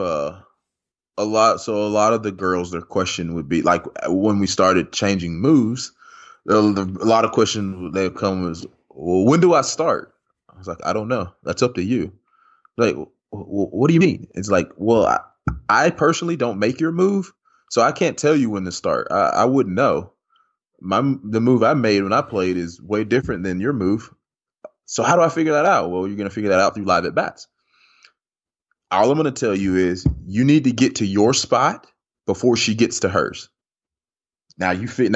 the girls, their question would be, like, when we started changing moves, a lot of questions they would come was, well, when do I start? I was like, I don't know. That's up to you. Like, what do you mean? It's like, well, I personally don't make your move, so I can't tell you when to start. I wouldn't know. The move I made when I played is way different than your move. So how do I figure that out? Well, you're going to figure that out through live at bats. All I'm going to tell you is you need to get to your spot before she gets to hers. Now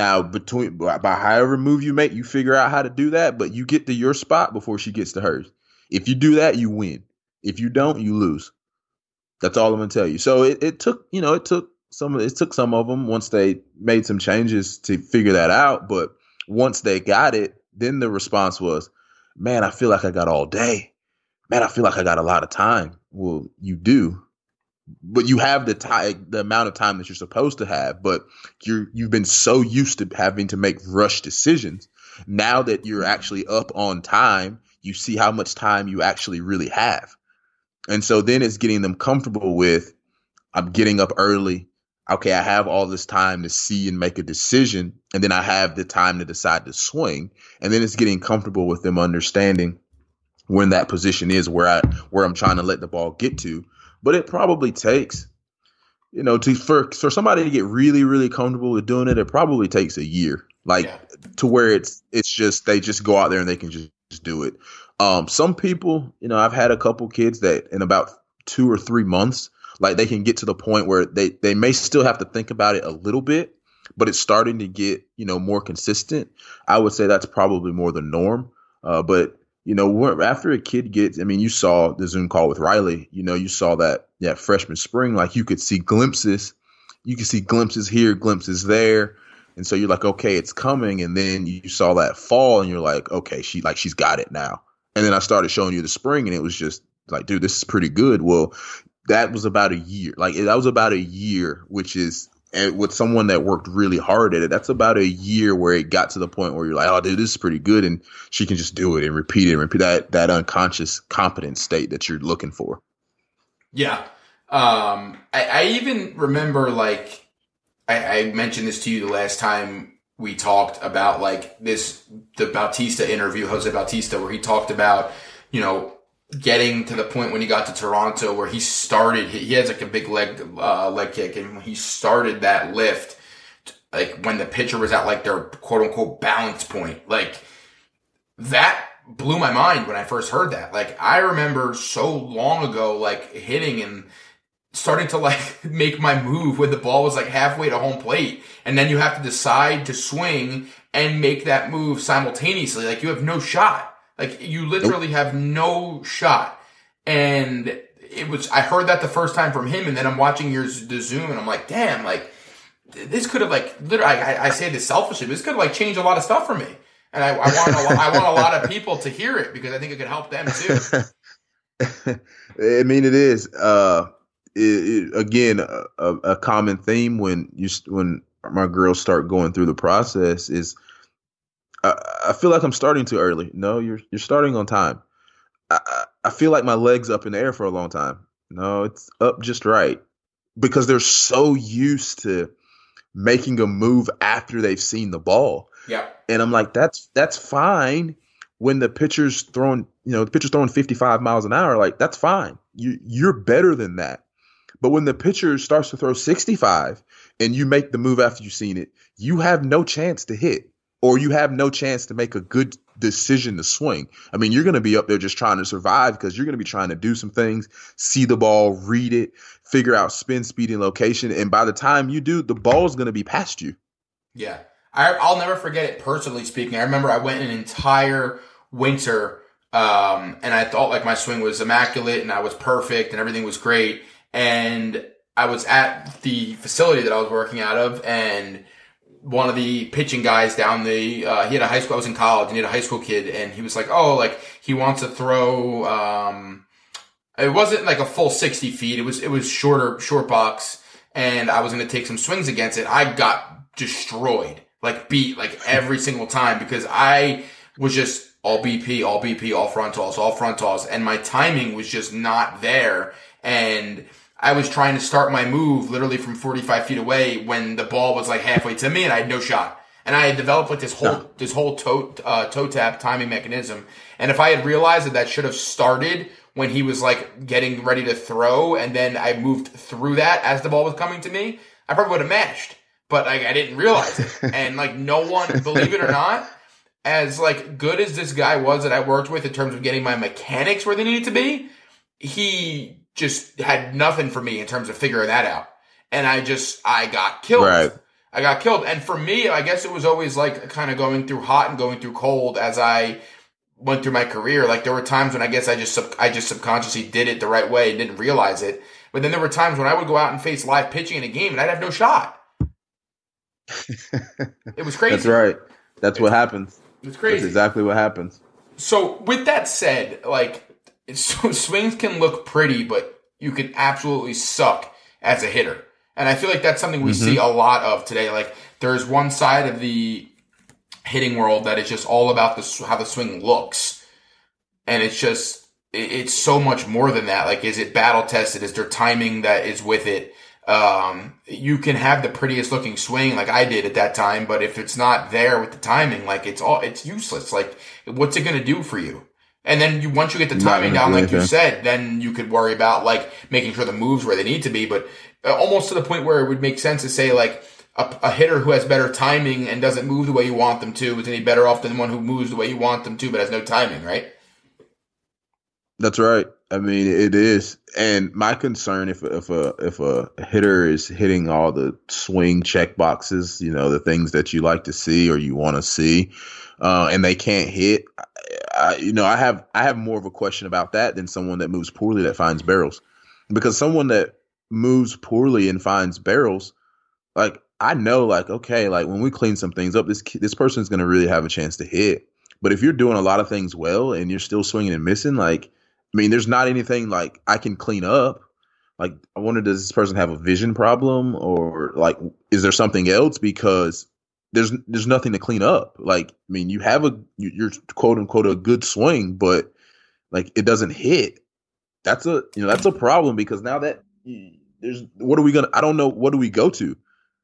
by however move you make, you figure out how to do that, but you get to your spot before she gets to hers. If you do that, you win. If you don't, you lose. That's all I'm going to tell you. So it took some of them once they made some changes to figure that out. But once they got it, then the response was, man, I feel like I got all day. Man, I feel like I got a lot of time. Well, you do, but you have the amount of time that you're supposed to have, but you've been so used to having to make rush decisions. Now that you're actually up on time, you see how much time you actually really have. And so then it's getting them comfortable with, I'm getting up early. Okay, I have all this time to see and make a decision, and then I have the time to decide to swing. And then it's getting comfortable with them understanding when that position is where I'm trying to let the ball get to. But it probably takes, for somebody to get really, really comfortable with doing it, it probably takes a year, to where it's just, they just go out there and they can just do it. Some people, I've had a couple kids that in about 2 or 3 months, like, they can get to the point where they may still have to think about it a little bit, but it's starting to get, more consistent. I would say that's probably more the norm. But after a kid gets, you saw the Zoom call with Riley, you saw that freshman spring, like, you could see glimpses. You could see glimpses here, glimpses there. And so you're like, okay, it's coming. And then you saw that fall and you're like, okay, she's got it now. And then I started showing you the spring and it was just like, dude, this is pretty good. Well, that was about a year. Like, that was about a year, which is, and with someone that worked really hard at it, that's about a year where it got to the point where you're like, oh, dude, this is pretty good. And she can just do it and repeat that unconscious competent state that you're looking for. Yeah. I even remember, like, I mentioned this to you the last time we talked about, like, the Bautista interview, Jose Bautista, where he talked about, getting to the point when he got to Toronto where he started, he has like a big leg kick, and when he started that lift, like, when the pitcher was at, like, their quote unquote balance point, like, that blew my mind when I first heard that. Like, I remember so long ago, like, hitting and starting to, like, make my move when the ball was, like, halfway to home plate. And then you have to decide to swing and make that move simultaneously. Like, you have no shot. Like, you literally have no shot. And I heard that the first time from him, and then I'm watching the Zoom, and I'm like, damn, like, this could have, like, literally, I say this selfishly, but this could have, like, changed a lot of stuff for me. And I want a lot of people to hear it because I think it could help them too. I mean, it is, again, a common theme when my girls start going through the process is, I feel like I'm starting too early. No, you're starting on time. I feel like my leg's up in the air for a long time. No, it's up just right because they're so used to making a move after they've seen the ball. Yeah. And I'm like, that's fine when the pitcher's throwing 55 miles an hour. Like, that's fine. You're better than that. But when the pitcher starts to throw 65 and you make the move after you've seen it, you have no chance to hit, or you have no chance to make a good decision to swing. I mean, you're going to be up there just trying to survive because you're going to be trying to do some things, see the ball, read it, figure out spin, speed, and location. And by the time you do, the ball's going to be past you. Yeah. I'll never forget it, personally speaking. I remember I went an entire winter, and I thought like my swing was immaculate and I was perfect and everything was great. And I was at the facility that I was working out of, and one of the pitching guys down he had a high school, I was in college, and he had a high school kid, and he was like, oh, like, he wants to throw, it wasn't like a full 60 feet. It was short box, and I was going to take some swings against it. I got destroyed, like beat, like every single time, because I was just all BP, all front toss, and my timing was just not there. And I was trying to start my move literally from 45 feet away when the ball was like halfway to me and I had no shot. And I had developed like this whole toe tap timing mechanism. And if I had realized that should have started when he was like getting ready to throw, and then I moved through that as the ball was coming to me, I probably would have mashed. But like, I didn't realize it. And like, no one, believe it or not, as like good as this guy was that I worked with in terms of getting my mechanics where they needed to be, he just had nothing for me in terms of figuring that out. And I got killed. Right. I got killed. And for me, I guess it was always like kind of going through hot and going through cold as I went through my career. Like, there were times when I guess I just subconsciously did it the right way and didn't realize it. But then there were times when I would go out and face live pitching in a game and I'd have no shot. It was crazy. That's right. That's what happens. It's crazy. That's exactly what happens. So with that said, like, swings can look pretty, but you can absolutely suck as a hitter. And I feel like that's something we see a lot of today. Like, there's one side of the hitting world that is just all about how the swing looks. And it's so much more than that. Like, is it battle tested? Is there timing that is with it? You can have the prettiest looking swing like I did at that time, but if it's not there with the timing, like, it's useless. Like, what's it going to do for you? And then once you get the timing down, like you said, then you could worry about like making sure the moves where they need to be, but almost to the point where it would make sense to say like a hitter who has better timing and doesn't move the way you want them to is any better off than one who moves the way you want them to but has no timing, right? That's right. I mean, it is. And my concern, if a hitter is hitting all the swing check boxes, the things that you like to see or you want to see, and they can't hit, I have more of a question about that than someone that moves poorly that finds barrels. Because someone that moves poorly and finds barrels, like, I know, like, okay, like, when we clean some things up, this person's going to really have a chance to hit. But if you're doing a lot of things well and you're still swinging and missing, like, I mean, there's not anything like I can clean up. Like, I wonder, does this person have a vision problem, or like, is there something else? Because there's nothing to clean up. Like, I mean, you're quote unquote a good swing, but like, it doesn't hit. That's a problem, because now that I don't know, what do we go to?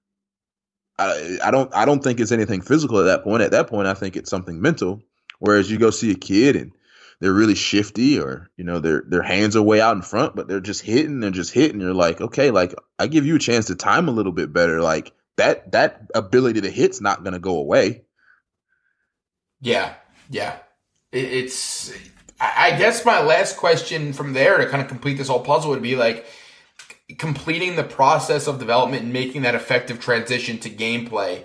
I don't think it's anything physical at that point. At that point, I think it's something mental. Whereas you go see a kid and they're really shifty, or, their hands are way out in front, but they're just hitting. You're like, okay, like, I give you a chance to time a little bit better. Like, that ability to hit's not going to go away. Yeah. Yeah. it's, I guess my last question from there to kind of complete this whole puzzle would be like completing the process of development and making that effective transition to gameplay.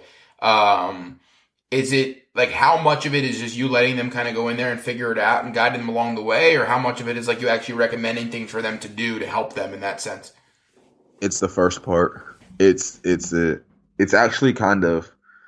Is it like how much of it is just you letting them kind of go in there and figure it out and guiding them along the way, or how much of it is like you actually recommending things for them to do to help them in that sense? It's the first part. It's actually kind of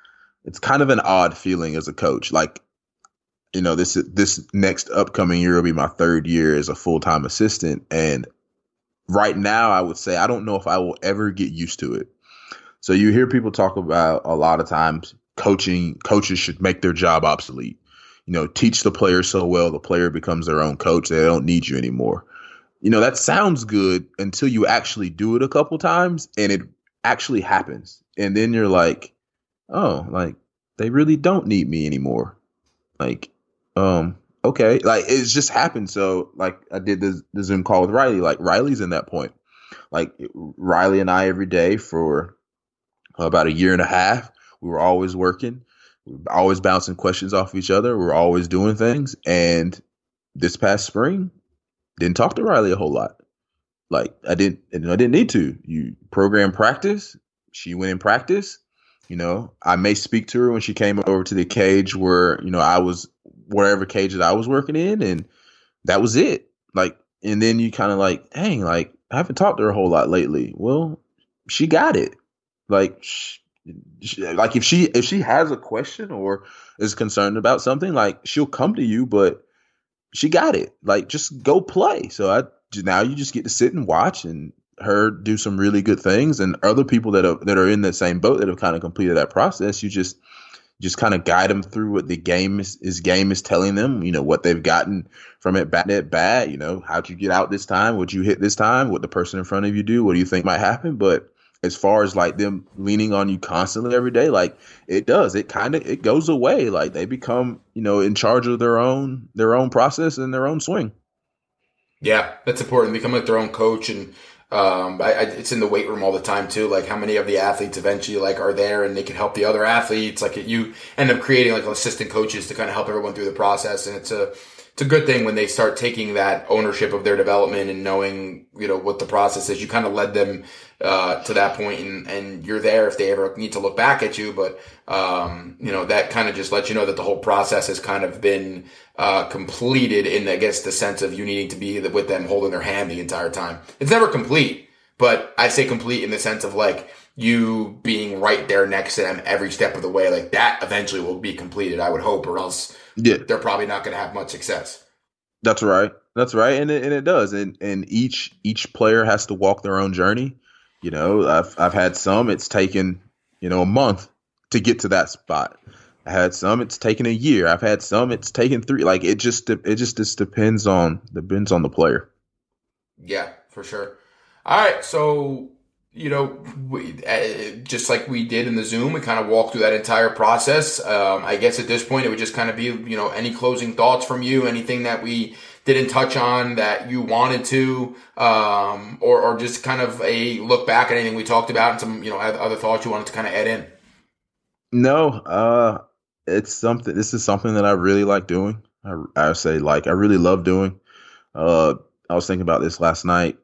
an odd feeling as a coach. Like, you know, this next upcoming year will be my third year as a full-time assistant, and right now I would say I don't know if I will ever get used to it. So you hear people talk about a lot of times coaches should make their job obsolete. You know, teach the player so well the player becomes their own coach. They don't need you anymore. You know, that sounds good until you actually do it a couple times and it actually happens. And then you're like, oh, like they really don't need me anymore. Like, okay, like it's just happened. So like I did the Zoom call with Riley. Like Riley's in that point. Like Riley and I every day for about a year and a half, we were always working. We were always bouncing questions off each other. We were always doing things. And this past spring, didn't talk to Riley a whole lot. Like I didn't need to. You program practice. She went in practice. You know, I may speak to her when she came over to the cage where, you know, I was wherever cage that I was working in, and that was it. Like, and then you kind of like, dang, like I haven't talked to her a whole lot lately. Well, she got it. Like, like if she has a question or is concerned about something, like she'll come to you, but she got it. Like, just go play. So now you just get to sit and watch and her do some really good things, and other people that are in that same boat that have kind of completed that process. You just kind of guide them through what the game is telling them. You know, what they've gotten from it at bat. You know, how'd you get out this time? What'd you hit this time? What the person in front of you do? What do you think might happen? But as far as like them leaning on you constantly every day, like it goes away. Like they become, you know, in charge of their own process and their own swing. Yeah, that's important. Become like their own coach. And it's in the weight room all the time too. Like how many of the athletes eventually like are there and they can help the other athletes. Like you end up creating like assistant coaches to kind of help everyone through the process. And it's a good thing when they start taking that ownership of their development and knowing, you know, what the process is. You kind of led them to that point, and you're there if they ever need to look back at you. But you know, that kind of just lets you know that the whole process has kind of been completed in, I guess, the sense of you needing to be with them, holding their hand the entire time. It's never complete, but I say complete in the sense of like you being right there next to them every step of the way. Like that eventually will be completed, I would hope, or else they're probably not going to have much success. That's right. And it does. And each player has to walk their own journey. You know, I've had some, it's taken, you know, a month to get to that spot. I had some, it's taken a year. I've had some, it's taken 3. Like it just depends on the player. Yeah, for sure. All right. So, you know, just like we did in the Zoom, we kind of walked through that entire process. I guess at this point, it would just kind of be, you know, any closing thoughts from you, anything that we didn't touch on that you wanted to, or just kind of a look back at anything we talked about and some, you know, other thoughts you wanted to kind of add in. No, this is something that I really like doing. I say like, I really love doing. I was thinking about this last night.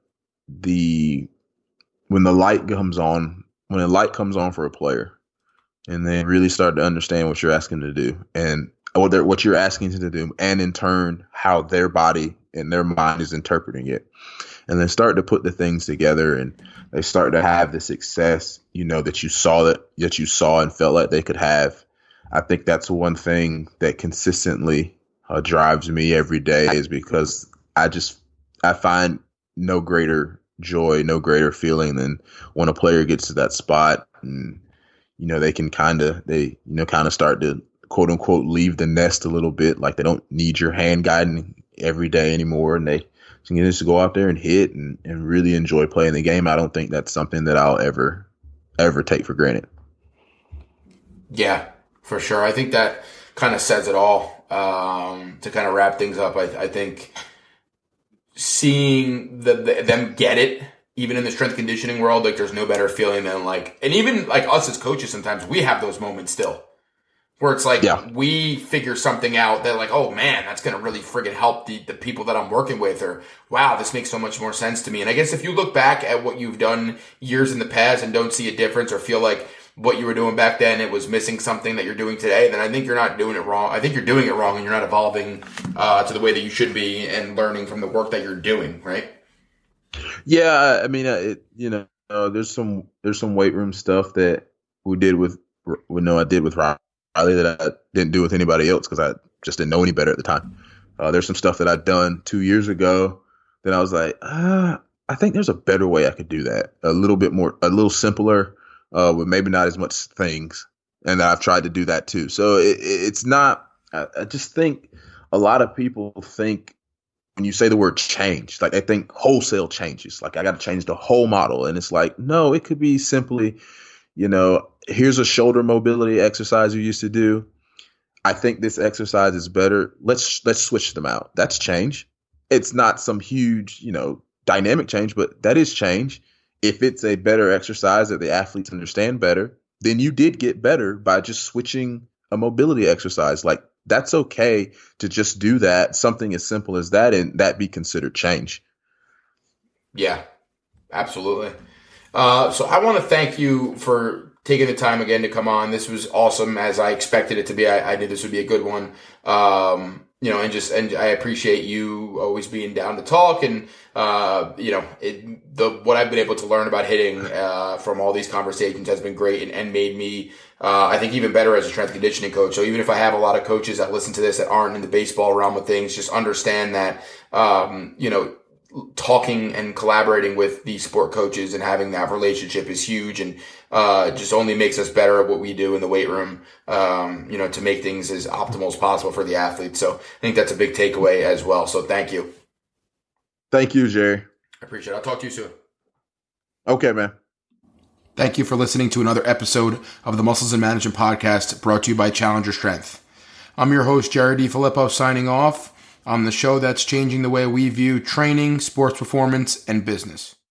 When the light comes on for a player and they really start to understand what you're asking them to do and what you're asking them to do, and in turn, how their body and their mind is interpreting it. And they start to put the things together and they start to have the success, you know, that you saw and felt like they could have. I think that's one thing that consistently drives me every day, is because I find no greater joy, no greater feeling than when a player gets to that spot and, you know, they can kind of start to quote unquote leave the nest a little bit. Like they don't need your hand guiding every day anymore, and they can just go out there and hit and really enjoy playing the game. I don't think that's something that I'll ever take for granted. Yeah, for sure. I think that kind of says it all. To kind of wrap things up, I think seeing them get it, even in the strength conditioning world, like there's no better feeling than like, and even like us as coaches, sometimes we have those moments still. where it's like Yeah. we figure something out that like, oh man, that's going to really friggin' help the people that I'm working with, or wow, this makes so much more sense to me. And I guess if you look back at what you've done years in the past and don't see a difference or feel like what you were doing back then, it was missing something that you're doing today, then I think you're not doing it wrong. I think you're doing it wrong and you're not evolving to the way that you should be and learning from the work that you're doing, right? Yeah, I mean, there's some weight room stuff that I did with Riley that I didn't do with anybody else because I just didn't know any better at the time. There's some stuff that I'd done 2 years ago that I was like, I think there's a better way I could do that. A little simpler, with maybe not as much things. And I've tried to do that too. So it's not, I just think a lot of people think when you say the word change, like they think wholesale changes, like I got to change the whole model. And it's like, no, it could be simply, here's a shoulder mobility exercise you used to do. I think this exercise is better. Let's switch them out. That's change. It's not some huge, dynamic change, but that is change. If it's a better exercise that the athletes understand better, then you did get better by just switching a mobility exercise. Like that's okay to just do that, something as simple as that, and that be considered change. Yeah, absolutely. So I want to thank you for taking the time again to come on. This was awesome, as I expected it to be. I knew this would be a good one. And I appreciate you always being down to talk, and what I've been able to learn about hitting from all these conversations has been great and made me I think even better as a strength conditioning coach. So even if I have a lot of coaches that listen to this that aren't in the baseball realm of things, just understand that talking and collaborating with these sport coaches and having that relationship is huge, and just only makes us better at what we do in the weight room, to make things as optimal as possible for the athletes. So I think that's a big takeaway as well. So thank you. Thank you, Jerry. I appreciate it. I'll talk to you soon. Okay, man. Thank you for listening to another episode of the Muscles and Management Podcast, brought to you by Challenger Strength. I'm your host, Jared DiFilippo, signing off on the show that's changing the way we view training, sports performance, and business.